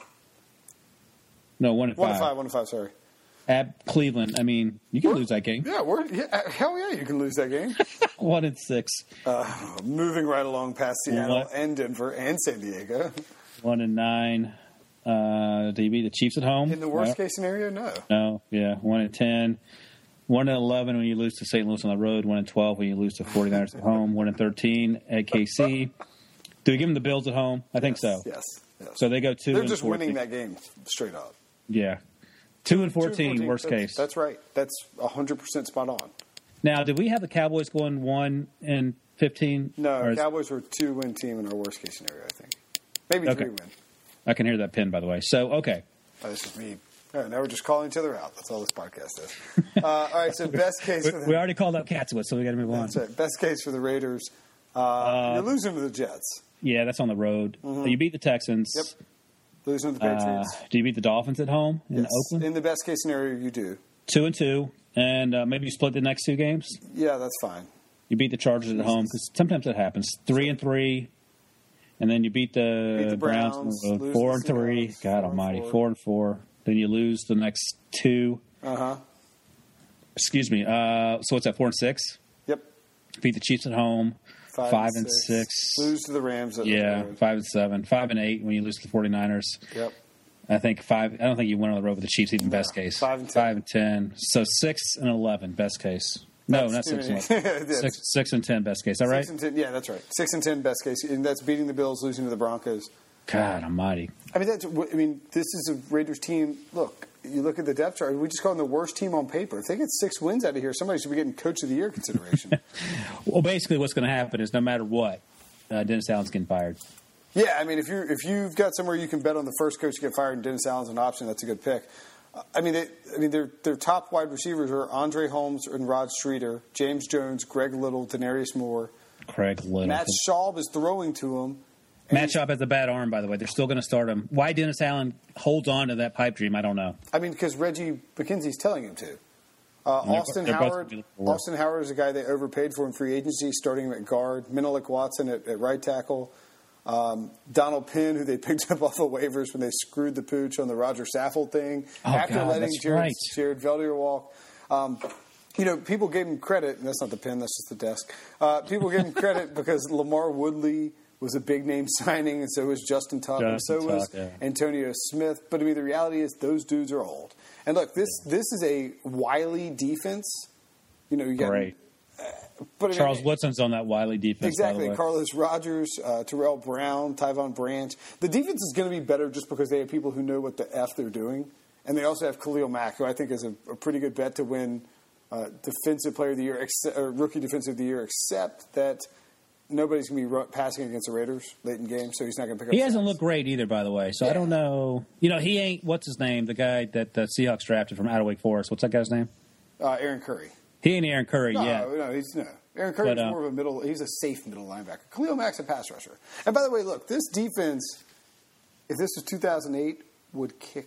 No, 1-5. 1-5. Sorry. At Cleveland, I mean, you can lose that game. Yeah, hell yeah, you can lose that game. 1-6. Moving right along past Seattle and Denver and San Diego. 1-9. Do you beat the Chiefs at home? In the worst case scenario, no. No, yeah. 1-10. 1-11 when you lose to St. Louis on the road. 1-12 when you lose to 49ers at home. 1-13 at KC. Do we give them the Bills at home? I think so. Yes. So they go 2-14. They're just winning that game straight up. Yeah. 2-14, worst case. That's right. That's 100% spot on. Now, did we have the Cowboys going 1-15? No, Cowboys were a 2-win team in our worst case scenario, I think. Maybe 3-win. I can hear that pin, by the way. So, okay. Oh, this is me. All right, now we're just calling each other out. That's all this podcast is. All right, so best case for we already called out Katzowitz, so we got to move on. That's right. Best case for the Raiders. You're losing to the Jets. Yeah, that's on the road. Mm-hmm. You beat the Texans. Yep. Losing to the Patriots. Do you beat the Dolphins at home in Oakland? In the best case scenario, you do. 2-2, and maybe you split the next 2 games? Yeah, that's fine. You beat the Chargers at home, because sometimes that happens. 3-3, and then you beat the Browns on the road. 4-3. God almighty, 4-4. Then you lose the next 2. Uh-huh. Excuse me. So what's that, 4-6? Yep. Beat the Chiefs at home. 5-6. Lose to the Rams. 5-7. 5-8 when you lose to the 49ers. Yep. I think 5. I don't think you win on the road with the Chiefs, even best case. 5-10. So 6-11, best case. No, not 6-11. 6-10, best case. All right? 6-10. Yeah, that's right. 6-10, best case, and that's beating the Bills, losing to the Broncos. God Almighty. I mean, this is a Raiders team. Look, you look at the depth chart. We just call them the worst team on paper. If they get 6 wins out of here, somebody should be getting Coach of the Year consideration. Well, basically, what's going to happen is no matter what, Dennis Allen's getting fired. Yeah, I mean, if you've got somewhere you can bet on the first coach to get fired, and Dennis Allen's an option, that's a good pick. Their top wide receivers are Andre Holmes and Rod Streeter, James Jones, Greg Little, Denarius Moore. Matt Schaub is throwing to him. Matt Schaub has a bad arm, by the way. They're still going to start him. Why Dennis Allen holds on to that pipe dream, I don't know. I mean, because Reggie McKenzie's telling him to. Austin Howard is a guy they overpaid for in free agency, starting him at guard. Menelik Watson at right tackle. Donald Penn, who they picked up off of waivers when they screwed the pooch on the Roger Saffold thing. Letting Jared Veldheer walk. People gave him credit, and that's not the pen, that's just the desk. People gave him credit because Lamar Woodley was a big name signing, and so was Justin Tuck, and so was Antonio Smith. But I mean, the reality is those dudes are old. And look, this is a wily defense. You got great. Charles Woodson's on that wily defense. Exactly. By the way. Carlos Rogers, Terrell Brown, Tyvon Branch. The defense is going to be better just because they have people who know what the F they're doing. And they also have Khalil Mack, who I think is a pretty good bet to win Defensive Player of the Year, Rookie Defensive of the Year, except that nobody's going to be passing against the Raiders late in games, so he's not going to pick up. He hasn't looked great either, by the way. So I don't know. He ain't, what's his name, the guy that the Seahawks drafted from out of Wake Forest. What's that guy's name? Aaron Curry. He ain't Aaron Curry yet. No. Aaron Curry's more of a middle. He's a safe middle linebacker. Khalil Mack's a pass rusher. And by the way, look, this defense, if this was 2008, would kick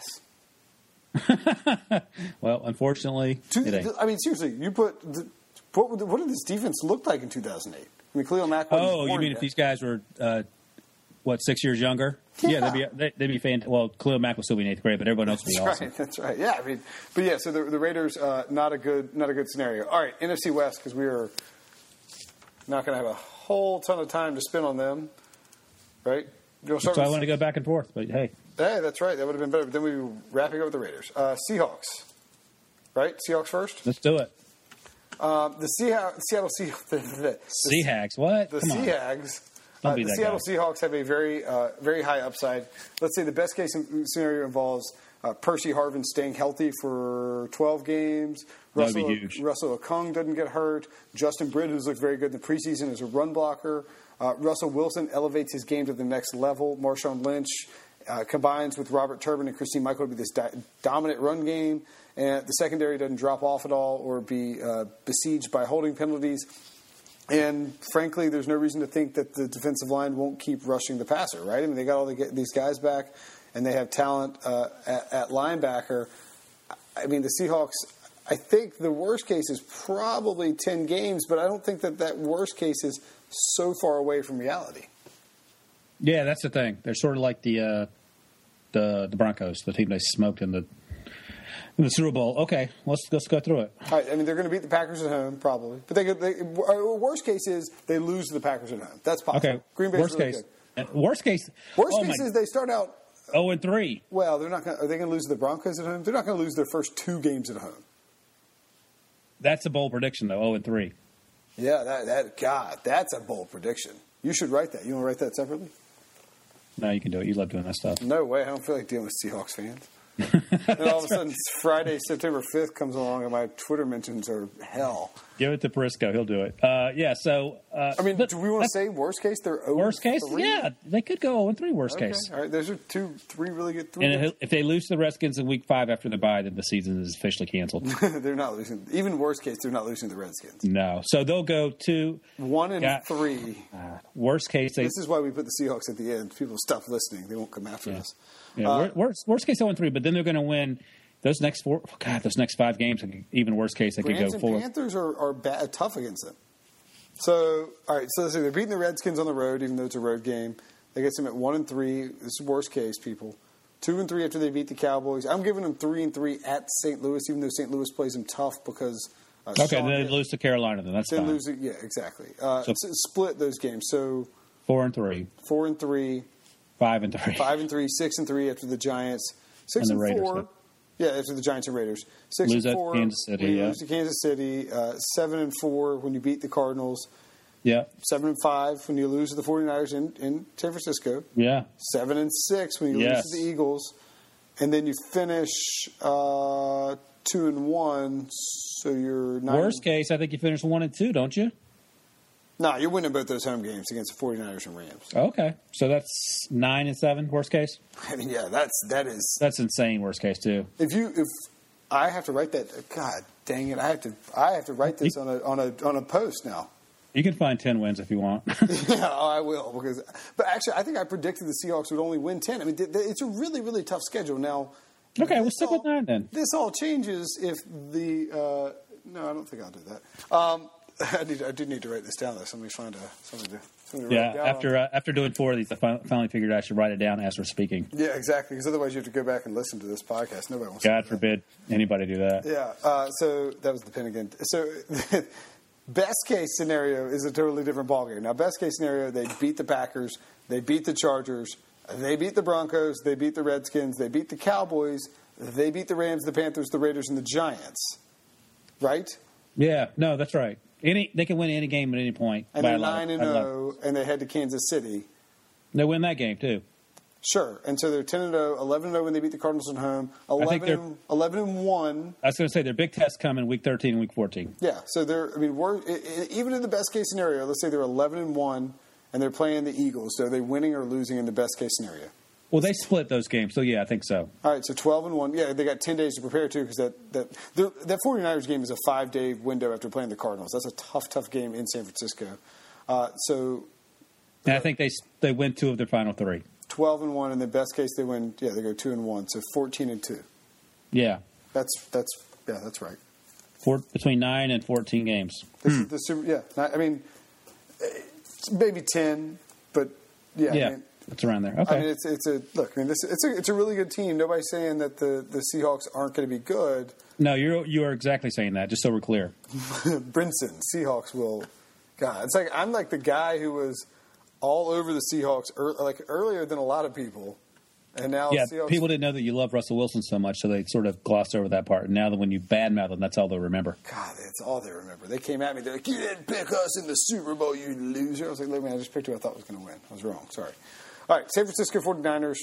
ass. Well, unfortunately, it ain't. I mean, seriously, you what did this defense look like in 2008? I mean, Khalil Mack. Oh, you mean if these guys were 6 years younger? Yeah, they'd be fantastic. Well, Khalil Mack will still be in 8th grade, but everyone else would be awesome. That's right. Yeah, I mean, so the Raiders not a good scenario. All right, NFC West, because we are not going to have a whole ton of time to spend on them, right? So I want to go back and forth, but hey. Hey, that's right. That would have been better. But then we were wrapping up with the Raiders. Seahawks, right? Seahawks first. Let's do it. The Seattle Seahawks. Seahawks, what? The Come on. Seahawks. Don't be The that Seattle guy. Seahawks have a very high upside. Let's say the best case scenario involves Percy Harvin staying healthy for 12 games. That would be huge. Russell Okung doesn't get hurt. Justin Britt, who's looked very good in the preseason as a run blocker. Russell Wilson elevates his game to the next level. Marshawn Lynch combines with Robert Turbin and Christine Michael to be this dominant run game. And the secondary doesn't drop off at all or be besieged by holding penalties. And frankly, there's no reason to think that the defensive line won't keep rushing the passer, right? I mean, they got all these guys back, and they have talent at linebacker. I mean, the Seahawks, I think the worst case is probably 10 games, but I don't think that worst case is so far away from reality. Yeah, that's the thing. They're sort of like the Broncos, the team they smoked in the Super Bowl. Okay, let's go through it. All right, I mean, they're going to beat the Packers at home, probably. But worst case is they lose to the Packers at home. That's possible. Okay, Green Bay's worst really case. good. Worst case. Worst case is they start out 0-3. Well, they're not. Are they going to lose to the Broncos at home? They're not going to lose their first 2 games at home. That's a bold prediction, though. 0-3. Yeah, God, that's a bold prediction. You should write that. You want to write that separately? No, you can do it. You love doing that stuff. No way. I don't feel like dealing with Seahawks fans. And all of a sudden, Friday, September 5th comes along, and my Twitter mentions are hell. Give it to Perisco. He'll do it. Yeah, so... I mean, do we want to say worst case? They're 0-3? Worst case? Yeah, they could go 0-3 worst case. All right, those are 3 really good. And if they lose to the Redskins in Week 5 after the bye, then the season is officially canceled. They're not losing. Even worst case, they're not losing the Redskins. No. So they'll go to... 1-3. Worst case... This is why we put the Seahawks at the end. People stop listening. They won't come after us. Yeah, worst case 0-3, but then they're going to win those next 4. God, those next 5 games. Even worst case, they could go 4. And Panthers are tough against them. So, all right. So let's say they're beating the Redskins on the road, even though it's a road game. They get them at 1-3. This is worst case, people. 2-3 after they beat the Cowboys. I'm giving them 3-3 at St. Louis, even though St. Louis plays them tough because. Okay, then they lose to Carolina. Then that's fine. Yeah, exactly. So split those games. So 4-3. 4-3. 5-3. 5-3, 6-3 after the Giants. 6 and the Raiders, 4. Yeah, after the Giants and Raiders. 6-4. Lose at Kansas City. When you Yeah. lose to Kansas City. 7-4 when you beat the Cardinals. Yeah. 7-5 when you lose to the 49ers in San Francisco. Yeah. 7-6 when you lose to the Eagles. And then you finish 2-1. So you're 9. Worst case, I think you finish 1-2, don't you? No, you're winning both those home games against the 49ers and Rams. Okay, so that's 9-7 worst case. I mean, yeah, that's insane worst case too. If I have to write that, God dang it, I have to write this on a post now. You can find 10 wins if you want. Yeah, I will but actually, I think I predicted the Seahawks would only win 10. I mean, it's a really, really tough schedule now. Okay, we'll stick with 9 then. This all changes if the no, I don't think I'll do that. I do need to write this down though. Somebody find somethody to write it down. After doing 4 of these, I finally figured I should write it down as we're speaking. Yeah, exactly. Because otherwise, you have to go back and listen to this podcast. Nobody wants. God forbid anybody do that. Yeah. So that was the pin again. So best case scenario is a totally different ballgame. Now, best case scenario, they beat the Packers, they beat the Chargers, they beat the Broncos, they beat the Redskins, they beat the Cowboys, they beat the Rams, the Panthers, the Raiders, and the Giants. Right? Yeah. No, that's right. They can win any game at any point. And they're 9-0, and they head to Kansas City. They win that game too. Sure, and so they're 10-0, 11-0 when they beat the Cardinals at home, 11-1. I was going to say their big test come in Week 13 and Week 14. Yeah, so even in the best case scenario, let's say they're 11-1 and they're playing the Eagles. So are they winning or losing in the best case scenario? Well, they split those games, so yeah, I think so. All right, so 12-1. Yeah, they got 10 days to prepare too, because that 49ers game is a 5-day window after playing the Cardinals. That's a tough game in San Francisco. And I think they win 2 of their final 3. 12-1, and the best case they win. Yeah, they go 2-1, so 14-2. Yeah, that's right. Between 9 and 14 games. This is the Super. Yeah, I mean, it's maybe 10, but yeah. Yeah. I mean, it's around there. Okay. I mean, it's a really good team. Nobody's saying that the Seahawks aren't going to be good. No, you are exactly saying that. Just so we're clear. Brinson, Seahawks will. God, it's like I'm like the guy who was all over the Seahawks earlier than a lot of people, And now Yeah, Seahawks, people didn't know that you love Russell Wilson so much, so they sort of glossed over that part. And now that when you badmouth them, that's all they'll remember. God, that's all they remember. They came at me. They're like, "You didn't pick us in the Super Bowl, you loser." I was like, "Look, man, I just picked who I thought was going to win. I was wrong. Sorry." All right, San Francisco 49ers.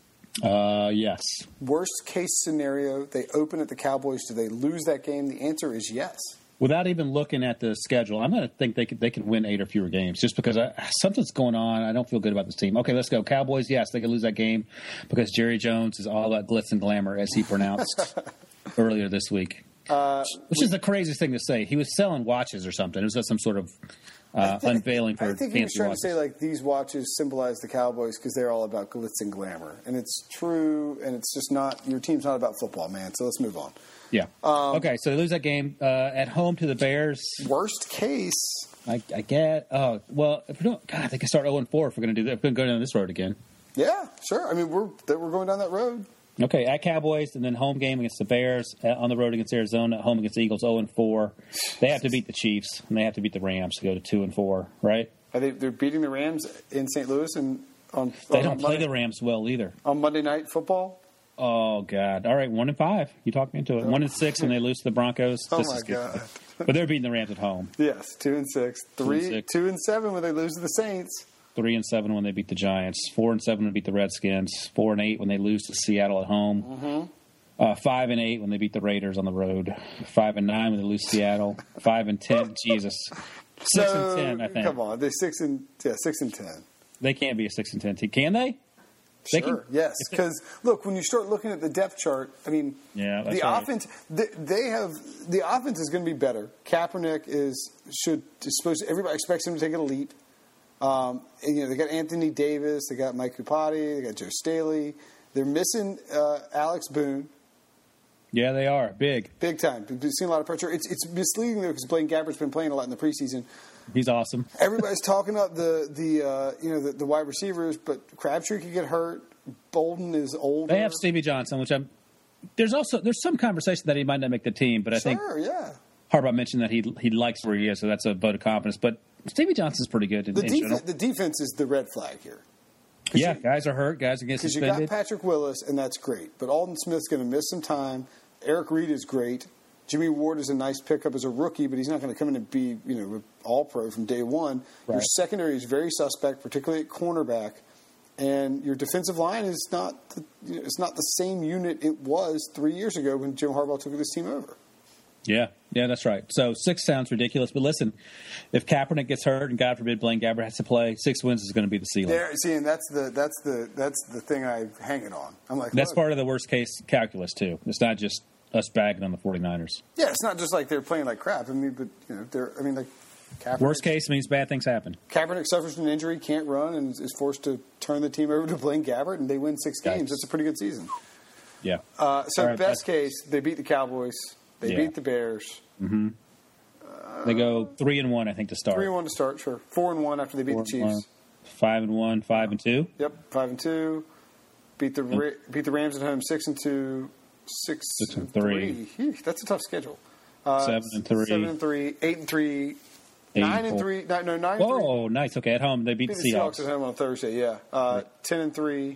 Yes. Worst case scenario, they open at the Cowboys. Do they lose that game? The answer is yes. Without even looking at the schedule, I'm going to think they could win 8 or fewer games just because something's going on. I don't feel good about this team. Okay, let's go. Cowboys, yes, they could lose that game because Jerry Jones is all about glitz and glamour, as he pronounced earlier this week. Which is the craziest thing to say. He was selling watches or something. It was some sort of unveiling for I think he was fancy trying watches. to say, like, these watches symbolize the Cowboys because they're all about glitz and glamour. And it's true, and it's just not – your team's not about football, man. So let's move on. Yeah. Okay, so they lose that game at home to the Bears. Worst case. I get. Oh well, if we don't, God, they can start 0-4 if we're going to do that. If we're going to go down this road again. Yeah, sure. I mean, we're going down that road. Okay, at Cowboys, and then home game against the Bears, on the road against Arizona, at home against the Eagles, 0-4. They have to beat the Chiefs, and they have to beat the Rams to go to 2-4, right? They're beating the Rams in St. Louis and They don't play the Rams well either. On Monday Night Football. Oh God! All right, 1-5. You talked me into it. 1-6 when they lose to the Broncos. Oh my God! But they're beating the Rams at home. Yes, 2-6. 2-7 when they lose to the Saints. 3-7 when they beat the Giants. 4-7 when they beat the Redskins. 4-8 when they lose to Seattle at home. 5-8 when they beat the Raiders on the road. 5-9 when they lose to Seattle. 5-10. Jesus. 6-10. I think. Come on, they're 6-10. They can't be a 6-10 team, can they? Sure. Yes, because look, when you start looking at the depth chart, I mean, yeah, the right. offense. The offense is going to be better. Kaepernick is supposed. Everybody expects him to take a leap. And, they got Anthony Davis, they got Mike Kupati, they got Joe Staley. They're missing Alex Boone. Yeah, they are big time. We've seen a lot of pressure. It's misleading though because Blaine Gabbert's been playing a lot in the preseason. He's awesome. Everybody's talking about the wide receivers, but Crabtree could get hurt. Bolden is older. They have Stevie Johnson, which there's some conversation that he might not make the team, but I think Harbaugh mentioned that he likes where he is, so that's a vote of confidence. But Stevie Johnson's pretty good in general. The defense is the red flag here. Yeah, guys are hurt. Guys are getting suspended. Because you got Patrick Willis, and that's great. But Alden Smith's going to miss some time. Eric Reed is great. Jimmy Ward is a nice pickup as a rookie, but he's not going to come in and be all-pro from day one. Right. Your secondary is very suspect, particularly at cornerback. And your defensive line is not it's not the same unit it was 3 years ago when Jim Harbaugh took this team over. Yeah, that's right. So 6 sounds ridiculous, but listen, if Kaepernick gets hurt and God forbid Blaine Gabbert has to play, 6 wins is going to be the ceiling. And that's the thing I hang it on. I'm like, that's part of the worst case calculus too. It's not just us bagging on the 49ers. Yeah, it's not just like they're playing like crap. I mean, but worst case means bad things happen. Kaepernick suffers an injury, can't run, and is forced to turn the team over to Blaine Gabbert, and they win 6 games. That's a pretty good season. Yeah. Best case, they beat the Cowboys. They beat the Bears. Mm-hmm. They go 3-1, I think, to start. 3-1 to start, sure. 4-1 after they beat the Chiefs. 5-1, 5-2. Yep, 5-2. Beat the Rams at home 6-2. 6-3. That's a tough schedule. 7-3. 7-3. 8-3. 9-3. 9-3. Oh, nice. Okay, at home they beat the Seahawks at home on Thursday. Yeah. 10-3.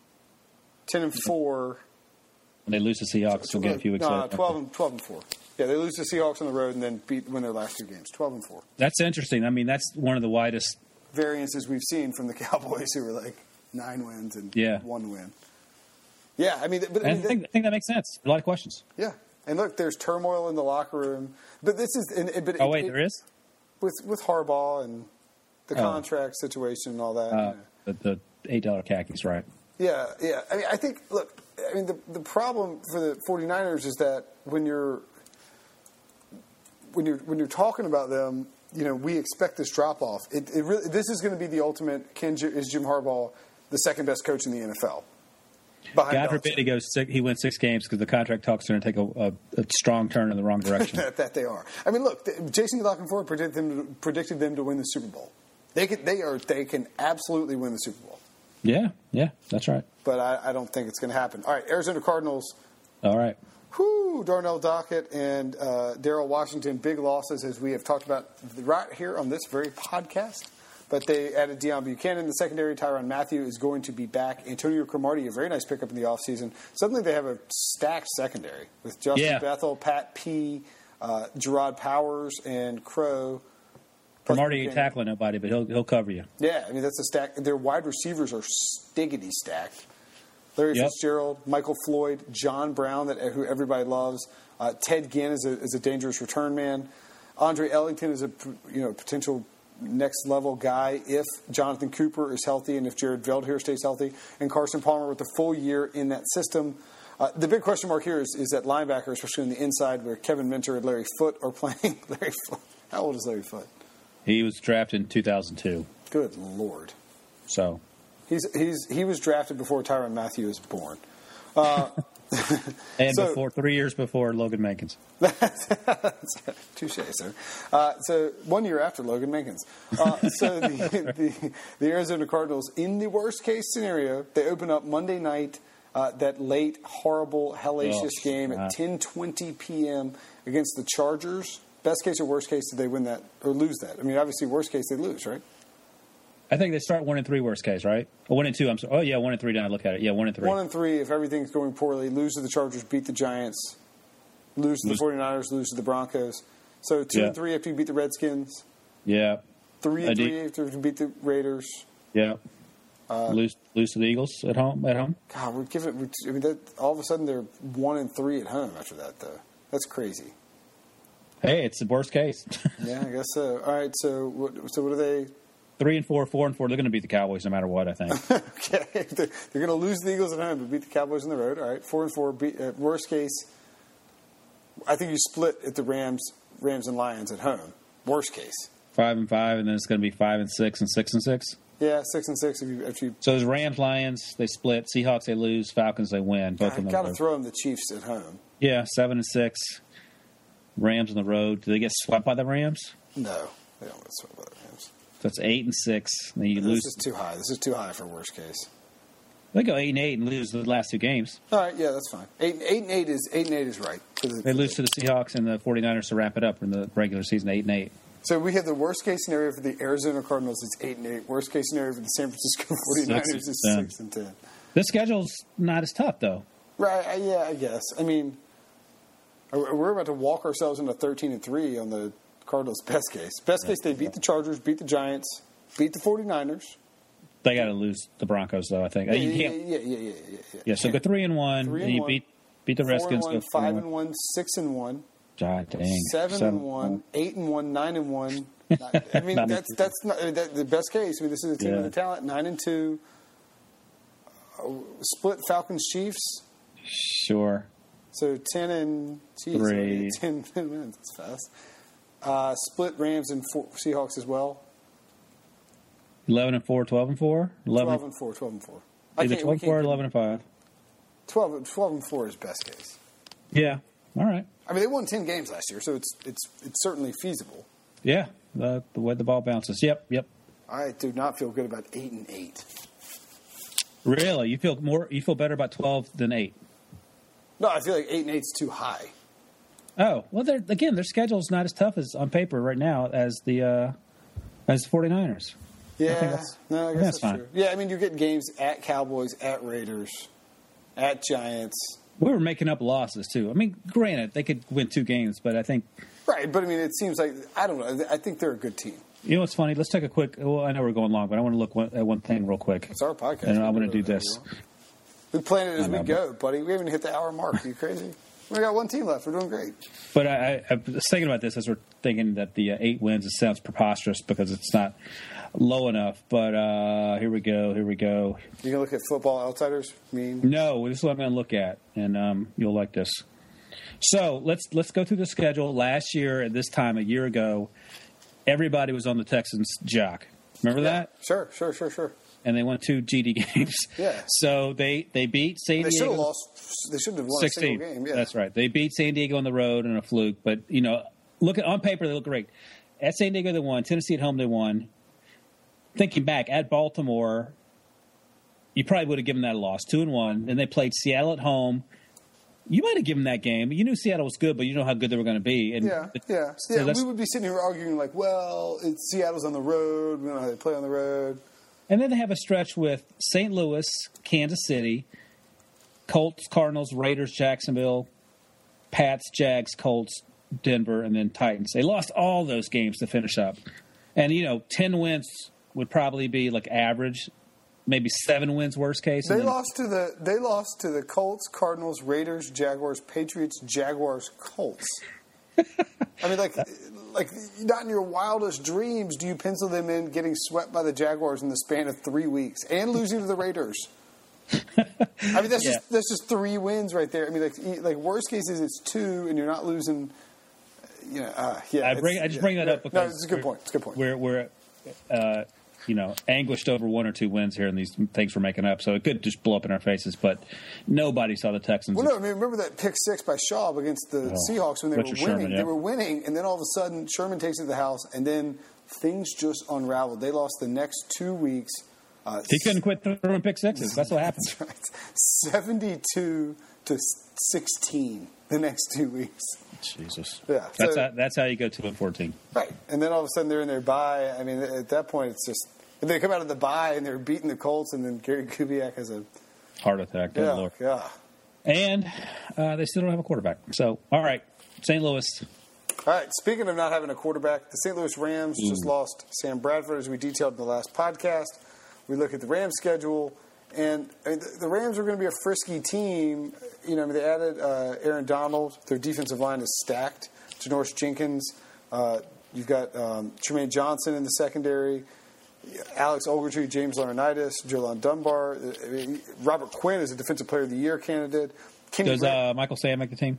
10-4. When they lose to Seahawks, we'll get a few weeks later. 12-4. Yeah, they lose to Seahawks on the road and then win their last 2 games. 12-4. That's interesting. I mean, that's one of the widest variances we've seen from the Cowboys, who were like 9 wins and 1 win. Yeah, I mean, I think that makes sense. A lot of questions. Yeah, and look, there's turmoil in the locker room, but this is. There is with Harbaugh and the contract situation and all that. The $8 khakis, right? Yeah. I mean, I think. Look, I mean, the problem for the 49ers is that when you're talking about them, we expect this drop off. This is going to be the ultimate. Is Jim Harbaugh the second best coach in the NFL? God forbid he wins 6 games because the contract talks are going to take a strong turn in the wrong direction. that they are. I mean, look, Jason Glockenford predicted them to win the Super Bowl. They can absolutely win the Super Bowl. Yeah, that's right. But I don't think it's going to happen. All right, Arizona Cardinals. All right. Darnell Dockett and Darrell Washington, big losses as we have talked about right here on this very podcast. but they added Deion Buchanan in the secondary. Tyrann Mathieu is going to be back. Antonio Cromartie, a very nice pickup in the offseason. Suddenly they have a stacked secondary with Justin Bethel, Pat P., Gerard Powers, and Crow. Cromartie ain't tackling nobody, but he'll cover you. Yeah, I mean, that's a stack. Their wide receivers are stiggity stacked. Larry Fitzgerald, Michael Floyd, John Brown, who everybody loves. Ted Ginn is a dangerous return man. Andre Ellington is a potential next level guy if Jonathan Cooper is healthy and if Jared Veldheer stays healthy. And Carson Palmer with the full year in that system. The big question mark here is at linebacker, especially on the inside, where Kevin Minter and Larry Foote are playing. Larry Foote. How old is Larry Foote? He was drafted in 2002. Good Lord. So he was drafted before Tyrann Mathieu was born. And 3 years before Logan Mankins. Touche, sir. So 1 year after Logan Mankins. So the Arizona Cardinals, in the worst case scenario, they open up Monday night, that late, horrible, hellacious game at 10:20 p.m. against the Chargers. Best case or worst case, did they win that or lose that? I mean, obviously, worst case, they lose, right? I think they start 1-3 worst case, right? Or 1-2. I'm sorry. Oh yeah, 1-3. Now I look at it. Yeah, 1-3. 1-3 if everything's going poorly. Lose to the Chargers, beat the Giants, lose to the 49ers, lose to the Broncos. So 2-3 after you beat the Redskins. Yeah. 3-3 after you beat the Raiders. Yeah. Lose to the Eagles at home. God, we're giving. I mean, all of a sudden they're 1-3 at home after that, though. That's crazy. Hey, it's the worst case. Yeah, I guess so. All right, so what are they? 3-4, 4-4. They're going to beat the Cowboys no matter what, I think. Okay, they're going to lose the Eagles at home, but beat the Cowboys on the road. All right, 4-4. Worst case, I think you split at the Rams and Lions at home. Worst case, 5-5, and then it's going to be 5-6 and 6-6. Yeah, 6-6. If you so there's Rams, Lions, they split. Seahawks, they lose. Falcons, they win. Both of them. Got to throw them the Chiefs at home. Yeah, 7-6. Rams on the road. Do they get swept by the Rams? No, they don't get swept by the Rams. So it's 8-6. Then you lose. This is too high. This is too high for worst case. They go 8-8 and lose the last two games. All right, yeah, that's fine. 8-8 is right. They lose to the Seahawks and the 49ers to wrap it up in the regular season, 8-8. So we have the worst case scenario for the Arizona Cardinals. It's 8-8. Worst case scenario for the San Francisco 49ers is 6-10. This schedule's not as tough, though. Right? Yeah, I guess. I mean, we're about to walk ourselves into 13-3 on the Cardinals' best case. Best case, they beat the Chargers, beat the Giants, beat the 49ers. They got to lose the Broncos, though. I think. Yeah. So go 3-1. And you beat the Redskins. 4-1, 5-1, 6-1. God dang. 7-1, 8-1, 9-1. I mean, that's not the best case. I mean, this is a team with the talent. 9-2. Split Falcons Chiefs. Sure. So 10-3. 10 wins. That's fast. Split Rams and Seahawks as well. 11-4, 12-4? 12-4, 12-4. Either 12-4 or 11-5. 12-4 is best case. Yeah. All right. I mean, they won 10 games last year, so it's certainly feasible. Yeah. The way the ball bounces. Yep. I do not feel good about 8-8. Really? You feel better about 12 than 8? No, I feel like 8-8 is too high. Oh, well, their schedule's not as tough as on paper right now as the 49ers. Yeah, I guess that's fine. True. Yeah, I mean, you're getting games at Cowboys, at Raiders, at Giants. We were making up losses, too. I mean, granted, they could win 2 games, but I think... Right, but I mean, it seems like, I don't know, I think they're a good team. You know what's funny? Let's take a quick... Well, I know we're going long, but I want to look at one thing real quick. It's our podcast. And I'm going to do this. We plan it as we go, buddy. We haven't hit the hour mark. Are you crazy? We got one team left. We're doing great. But I was thinking about this as we're thinking that the 8 wins, it sounds preposterous because it's not low enough. But here we go. You going to look at Football Outsiders? No, this is what I'm going to look at, and you'll like this. So let's go through the schedule. Last year at this time, a year ago, everybody was on the Texans' jock. Remember that? Sure. And they won 2 GD games. Yeah. So they beat San Diego. They should have lost. They should have won 16. a single game. Yeah. That's right. They beat San Diego on the road in a fluke. But, on paper, they look great. At San Diego, they won. Tennessee at home, they won. Thinking back, at Baltimore, you probably would have given that a loss, 2-1. Then they played Seattle at home, You might have given that game. You knew Seattle was good, but you know how good they were going to be. And We would be sitting here arguing like, well, Seattle's on the road. We don't know how they play on the road. And then they have a stretch with St. Louis, Kansas City, Colts, Cardinals, Raiders, Jacksonville, Pats, Jags, Colts, Denver, and then Titans. They lost all those games to finish up. And, 10 wins would probably be like average, maybe 7 wins worst case. They lost to the Colts, Cardinals, Raiders, Jaguars, Patriots, Jaguars, Colts. I mean, like not in your wildest dreams do you pencil them in getting swept by the Jaguars in the span of 3 weeks and losing to the Raiders. I mean, that's just 3 wins right there. I mean, like worst case is it's 2 and you're not losing. I just bring that up because it's a good point. It's a good point. We're anguished over 1 or 2 wins here, and these things we're making up. So it could just blow up in our faces. But nobody saw the Texans. Well, no, I mean, remember that pick 6 by Schaub against the Seahawks when they were winning? Sherman, yeah. They were winning, and then all of a sudden Sherman takes it to the house, and then things just unraveled. They lost the next 2 weeks. He couldn't quit throwing pick sixes. That's what happened. That's right. 72-16 the next 2 weeks. Jesus. Yeah. That's how you go 2-14. Right. And then all of a sudden they're in their bye. I mean, at that point it's just they come out of the bye and they're beating the Colts, and then Gary Kubiak has a heart attack. Good Lord. Yeah. And they still don't have a quarterback. So, all right, St. Louis. All right, speaking of not having a quarterback, the St. Louis Rams just lost Sam Bradford, as we detailed in the last podcast. We look at the Rams schedule, and the Rams are going to be a frisky team. They added Aaron Donald. Their defensive line is stacked. Janoris Jenkins. You've got Tremaine Johnson in the secondary. Alex Ogletree, James Laurinaitis, Jalen Dunbar. Robert Quinn is a Defensive Player of the Year candidate. Does Michael Sam make the team?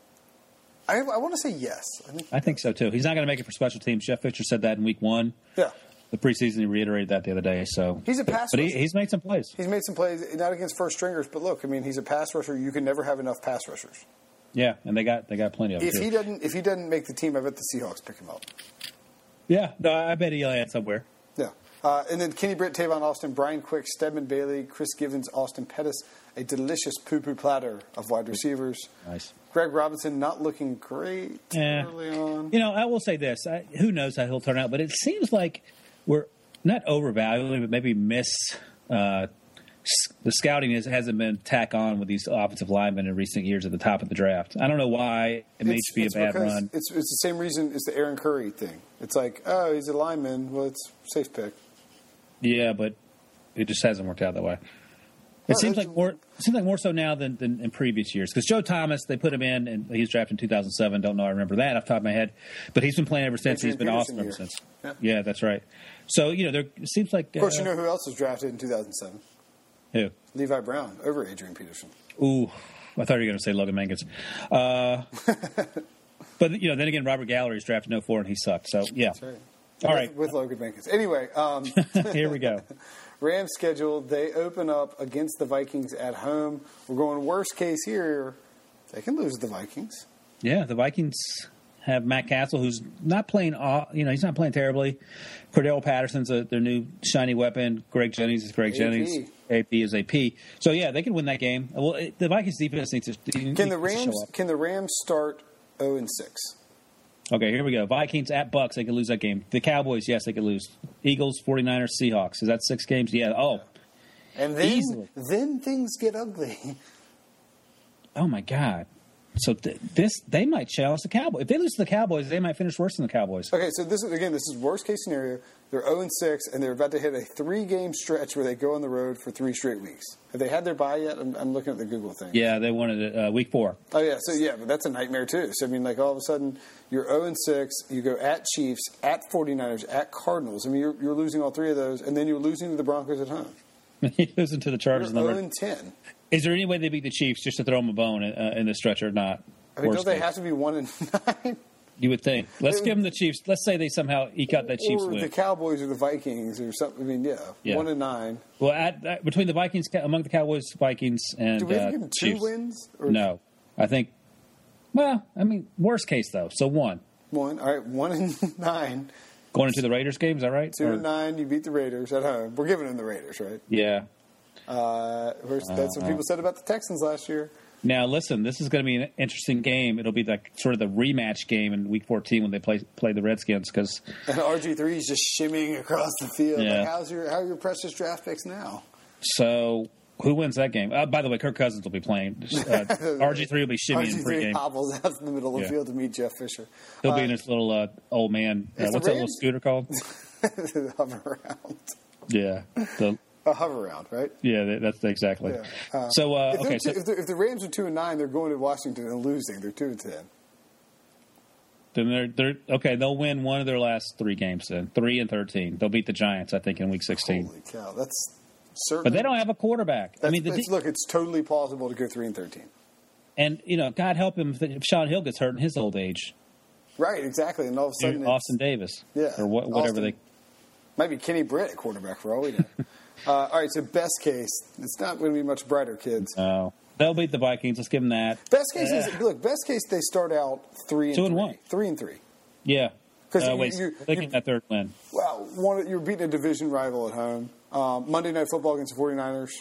I want to say yes. I think so, too. He's not going to make it for special teams. Jeff Fisher said that in week 1. Yeah. The preseason, he reiterated that the other day. So he's a pass rusher. But he's made some plays. He's made some plays, not against first stringers, but look, I mean, he's a pass rusher. You can never have enough pass rushers. Yeah, and they got plenty of them. If he doesn't make the team, I bet the Seahawks pick him up. Yeah, no, I bet he'll land somewhere. Yeah. And then Kenny Britt, Tavon Austin, Brian Quick, Stedman Bailey, Chris Givens, Austin Pettis, a delicious poo-poo platter of wide receivers. Nice. Greg Robinson not looking great early on. I will say this. Who knows how he'll turn out, but it seems like we're not overvaluing, but maybe the scouting hasn't been tack on with these offensive linemen in recent years at the top of the draft. I don't know why. It may just be a bad run. It's the same reason it's the Aaron Curry thing. It's like, oh, he's a lineman. Well, it's a safe pick. Yeah, but it just hasn't worked out that way. It seems like more so now than in previous years. Because Joe Thomas, they put him in, and he was drafted in 2007. Don't know, I remember that off the top of my head. But he's been playing ever since. He's been awesome ever since. Yeah, that's right. So, it seems like... Of course, you know who else was drafted in 2007? Who? Levi Brown over Adrian Peterson. Ooh, I thought you were going to say Logan Mankins. But, then again, Robert Gallery was drafted in 2004, and he sucked. So, yeah. That's right. All right. With Logan Mankins. Anyway. Here we go. Rams schedule, they open up against the Vikings at home. We're going worst case here. They can lose the Vikings. Yeah, the Vikings have Matt Castle, who's not playing, he's not playing terribly. Cordell Patterson's their new shiny weapon. Greg Jennings is Greg Jennings. AP is AP. So, yeah, they can win that game. Well, the Vikings defense needs to Can the Rams start 0-6? Okay, here we go. Vikings at Bucks, they could lose that game. The Cowboys, yes, they could lose. Eagles, 49ers, Seahawks. Is that 6 games? Yeah. Oh. And then things get ugly. Oh, my God. So they might challenge the Cowboys. If they lose to the Cowboys, they might finish worse than the Cowboys. Okay, so this is worst case scenario. They're 0-6, and they're about to hit a 3-game stretch where they go on the road for 3 straight weeks. Have they had their bye yet? I'm looking at the Google thing. Yeah, they wanted it week 4. Oh, yeah. So, yeah, but that's a nightmare, too. So, I mean, like, all of a sudden, you're 0-6. You go at Chiefs, at 49ers, at Cardinals. I mean, you're losing all 3 of those, and then you're losing to the Broncos at home. You're losing to the Chargers. You're 0-10. Is there any way they beat the Chiefs just to throw them a bone in the stretch or not? I mean, don't they have to be 1-9? You would think. Let's give them the Chiefs. Let's say they somehow eke out that Chiefs win. Or the Cowboys or the Vikings or something. I mean, yeah. 1-9. Well, between the Vikings, among the Cowboys, Vikings, and do we have to give them 2 Chiefs. wins? Or? No. I think, worst case, though. So 1. 1. All right, 1-9. Going into the Raiders game, is that right? 2-9, you beat the Raiders at home. We're giving them the Raiders, right? Yeah. That's what people said about the Texans last year. Now, listen, this is going to be an interesting game. It'll be like sort of the rematch game in Week 14 when they play the Redskins. Cause, and RG3 is just shimmying across the field. Yeah. Like, how are your precious draft picks now? So, who wins that game? By the way, Kirk Cousins will be playing. RG3 will be shimmying RG3 pregame. hobbles out in the middle of the field to meet Jeff Fisher. He'll be in his little old man. What's that little scooter called? Hover around. Yeah. A hover round, right? Yeah, that's exactly. Yeah. If the Rams are 2-9, they're going to Washington and losing. They're 2-10. Then they're okay. They'll win one of their last 3 games. Then 3-13. They'll beat the Giants, I think, in Week 16. Holy cow, that's certain. But they don't have a quarterback. I mean, look, it's totally plausible to go 3-13. And God help him if Sean Hill gets hurt in his old age. Right, exactly. And all of a sudden, Austin Davis, or whatever Austin, they. Might be Kenny Britt at quarterback for all we know. All right, so best case, it's not going to be much brighter, kids. No, they'll beat the Vikings. Let's give them that. Best case is best case they start out 3-1, 3-3. Yeah, because they get that third win. Well, you're beating a division rival at home. Monday Night Football against the 49ers.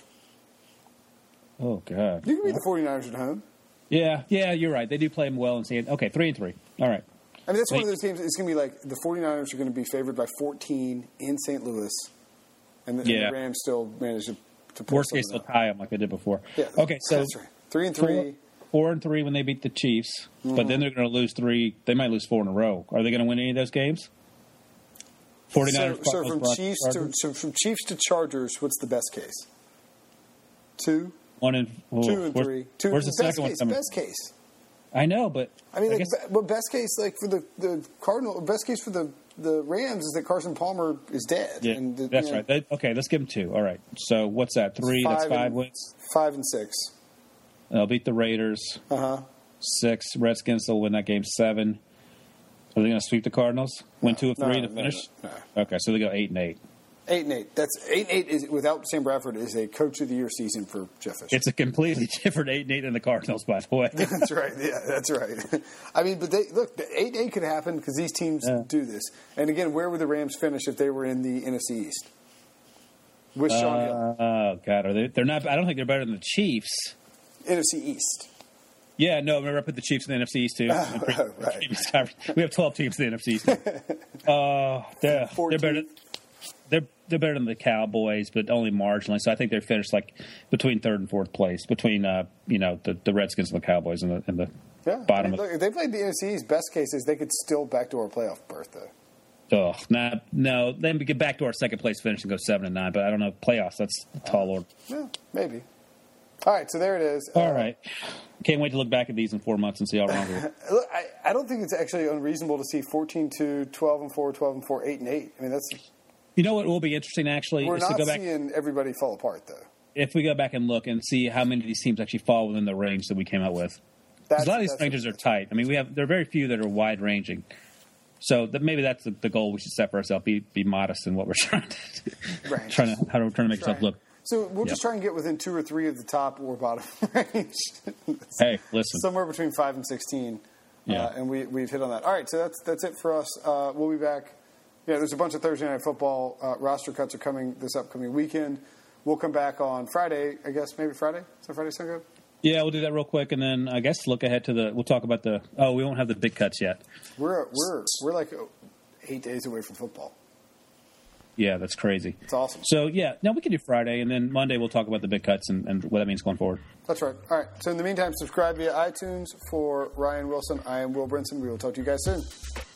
Oh God, you can beat the 49ers at home. Yeah, you're right. They do play them well and see it. Okay, 3-3. All right. I mean, that's one of those games. It's going to be like the 49ers are going to be favored by 14 in St. Louis. And the Rams still managed to pull worst case, they'll tie them like they did before. Yeah, okay, so that's right. 3-3, 4-3 when they beat the Chiefs, but then they're going to lose 3. They might lose 4 in a row. Are they going to win any of those games? 49ers. So from Chiefs to Chargers, what's the best case? 2, 1 and 3. Where's the second one coming? Best case. I know, but I mean, best case for the Cardinal, best case for the Rams is that Carson Palmer is dead. Yeah, that's right. Okay, let's give them 2. All right. So what's that? 3? That's 5 wins. 5 and 6. They'll beat the Raiders. 6. Redskins. They'll win that game. 7. Are they going to sweep the Cardinals? Win 2 of 3 to finish. No. Okay, so they go 8-8. 8-8. That's 8-8 is without Sam Bradford is a Coach of the Year season for Jeff Fisher. It's a completely different 8-8 than the Cardinals, by the way. That's right. Yeah, that's right. I mean, but the 8-8 could happen because these teams do this. And again, where would the Rams finish if they were in the NFC East? With Sean Hill. Oh God, are they? They're not. I don't think they're better than the Chiefs. NFC East. Yeah, no. Remember, I put the Chiefs in the NFC East too. Right. We have 12 teams in the NFC East. They're better. They're better than the Cowboys, but only marginally. So I think they're finished like between 3rd and 4th place, between the Redskins and the Cowboys and the bottom. Look, if they played the NFC East, best case is they could still backdoor a playoff berth though. Oh, no. Then we get back to our second place finish and go 7-9. But I don't know playoffs. That's a tall order. Yeah, maybe. All right, so there it is. All right. Can't wait to look back at these in 4 months and see how wrong we were. Look, I don't think it's actually unreasonable to see 14-2, 12-4, 12-4, 8-8. I mean, that's. You know what will be interesting, actually? We're is not to go back, seeing everybody fall apart, though. If we go back and look and see how many of these teams actually fall within the range that we came out with. Because a lot of these ranges are tight. I mean, there are very few that are wide-ranging. So maybe that's the goal we should set for ourselves, be modest in what we're trying to how we're trying to make ourselves look. So we'll just try and get within 2 or 3 of the top or bottom range. Hey, listen. Somewhere between 5 and 16. Yeah. And we've hit on that. All right, so that's it for us. We'll be back. Yeah, there's a bunch of Thursday Night Football roster cuts are coming this upcoming weekend. We'll come back on Friday, I guess, maybe Friday? Is that Friday sound good? Yeah, we'll do that real quick, and then I guess look ahead to we'll talk about we won't have the big cuts yet. We're like 8 days away from football. Yeah, that's crazy. It's awesome. So, yeah, now we can do Friday, and then Monday we'll talk about the big cuts and what that means going forward. That's right. All right. So in the meantime, subscribe via iTunes. For Ryan Wilson, I am Will Brinson. We will talk to you guys soon.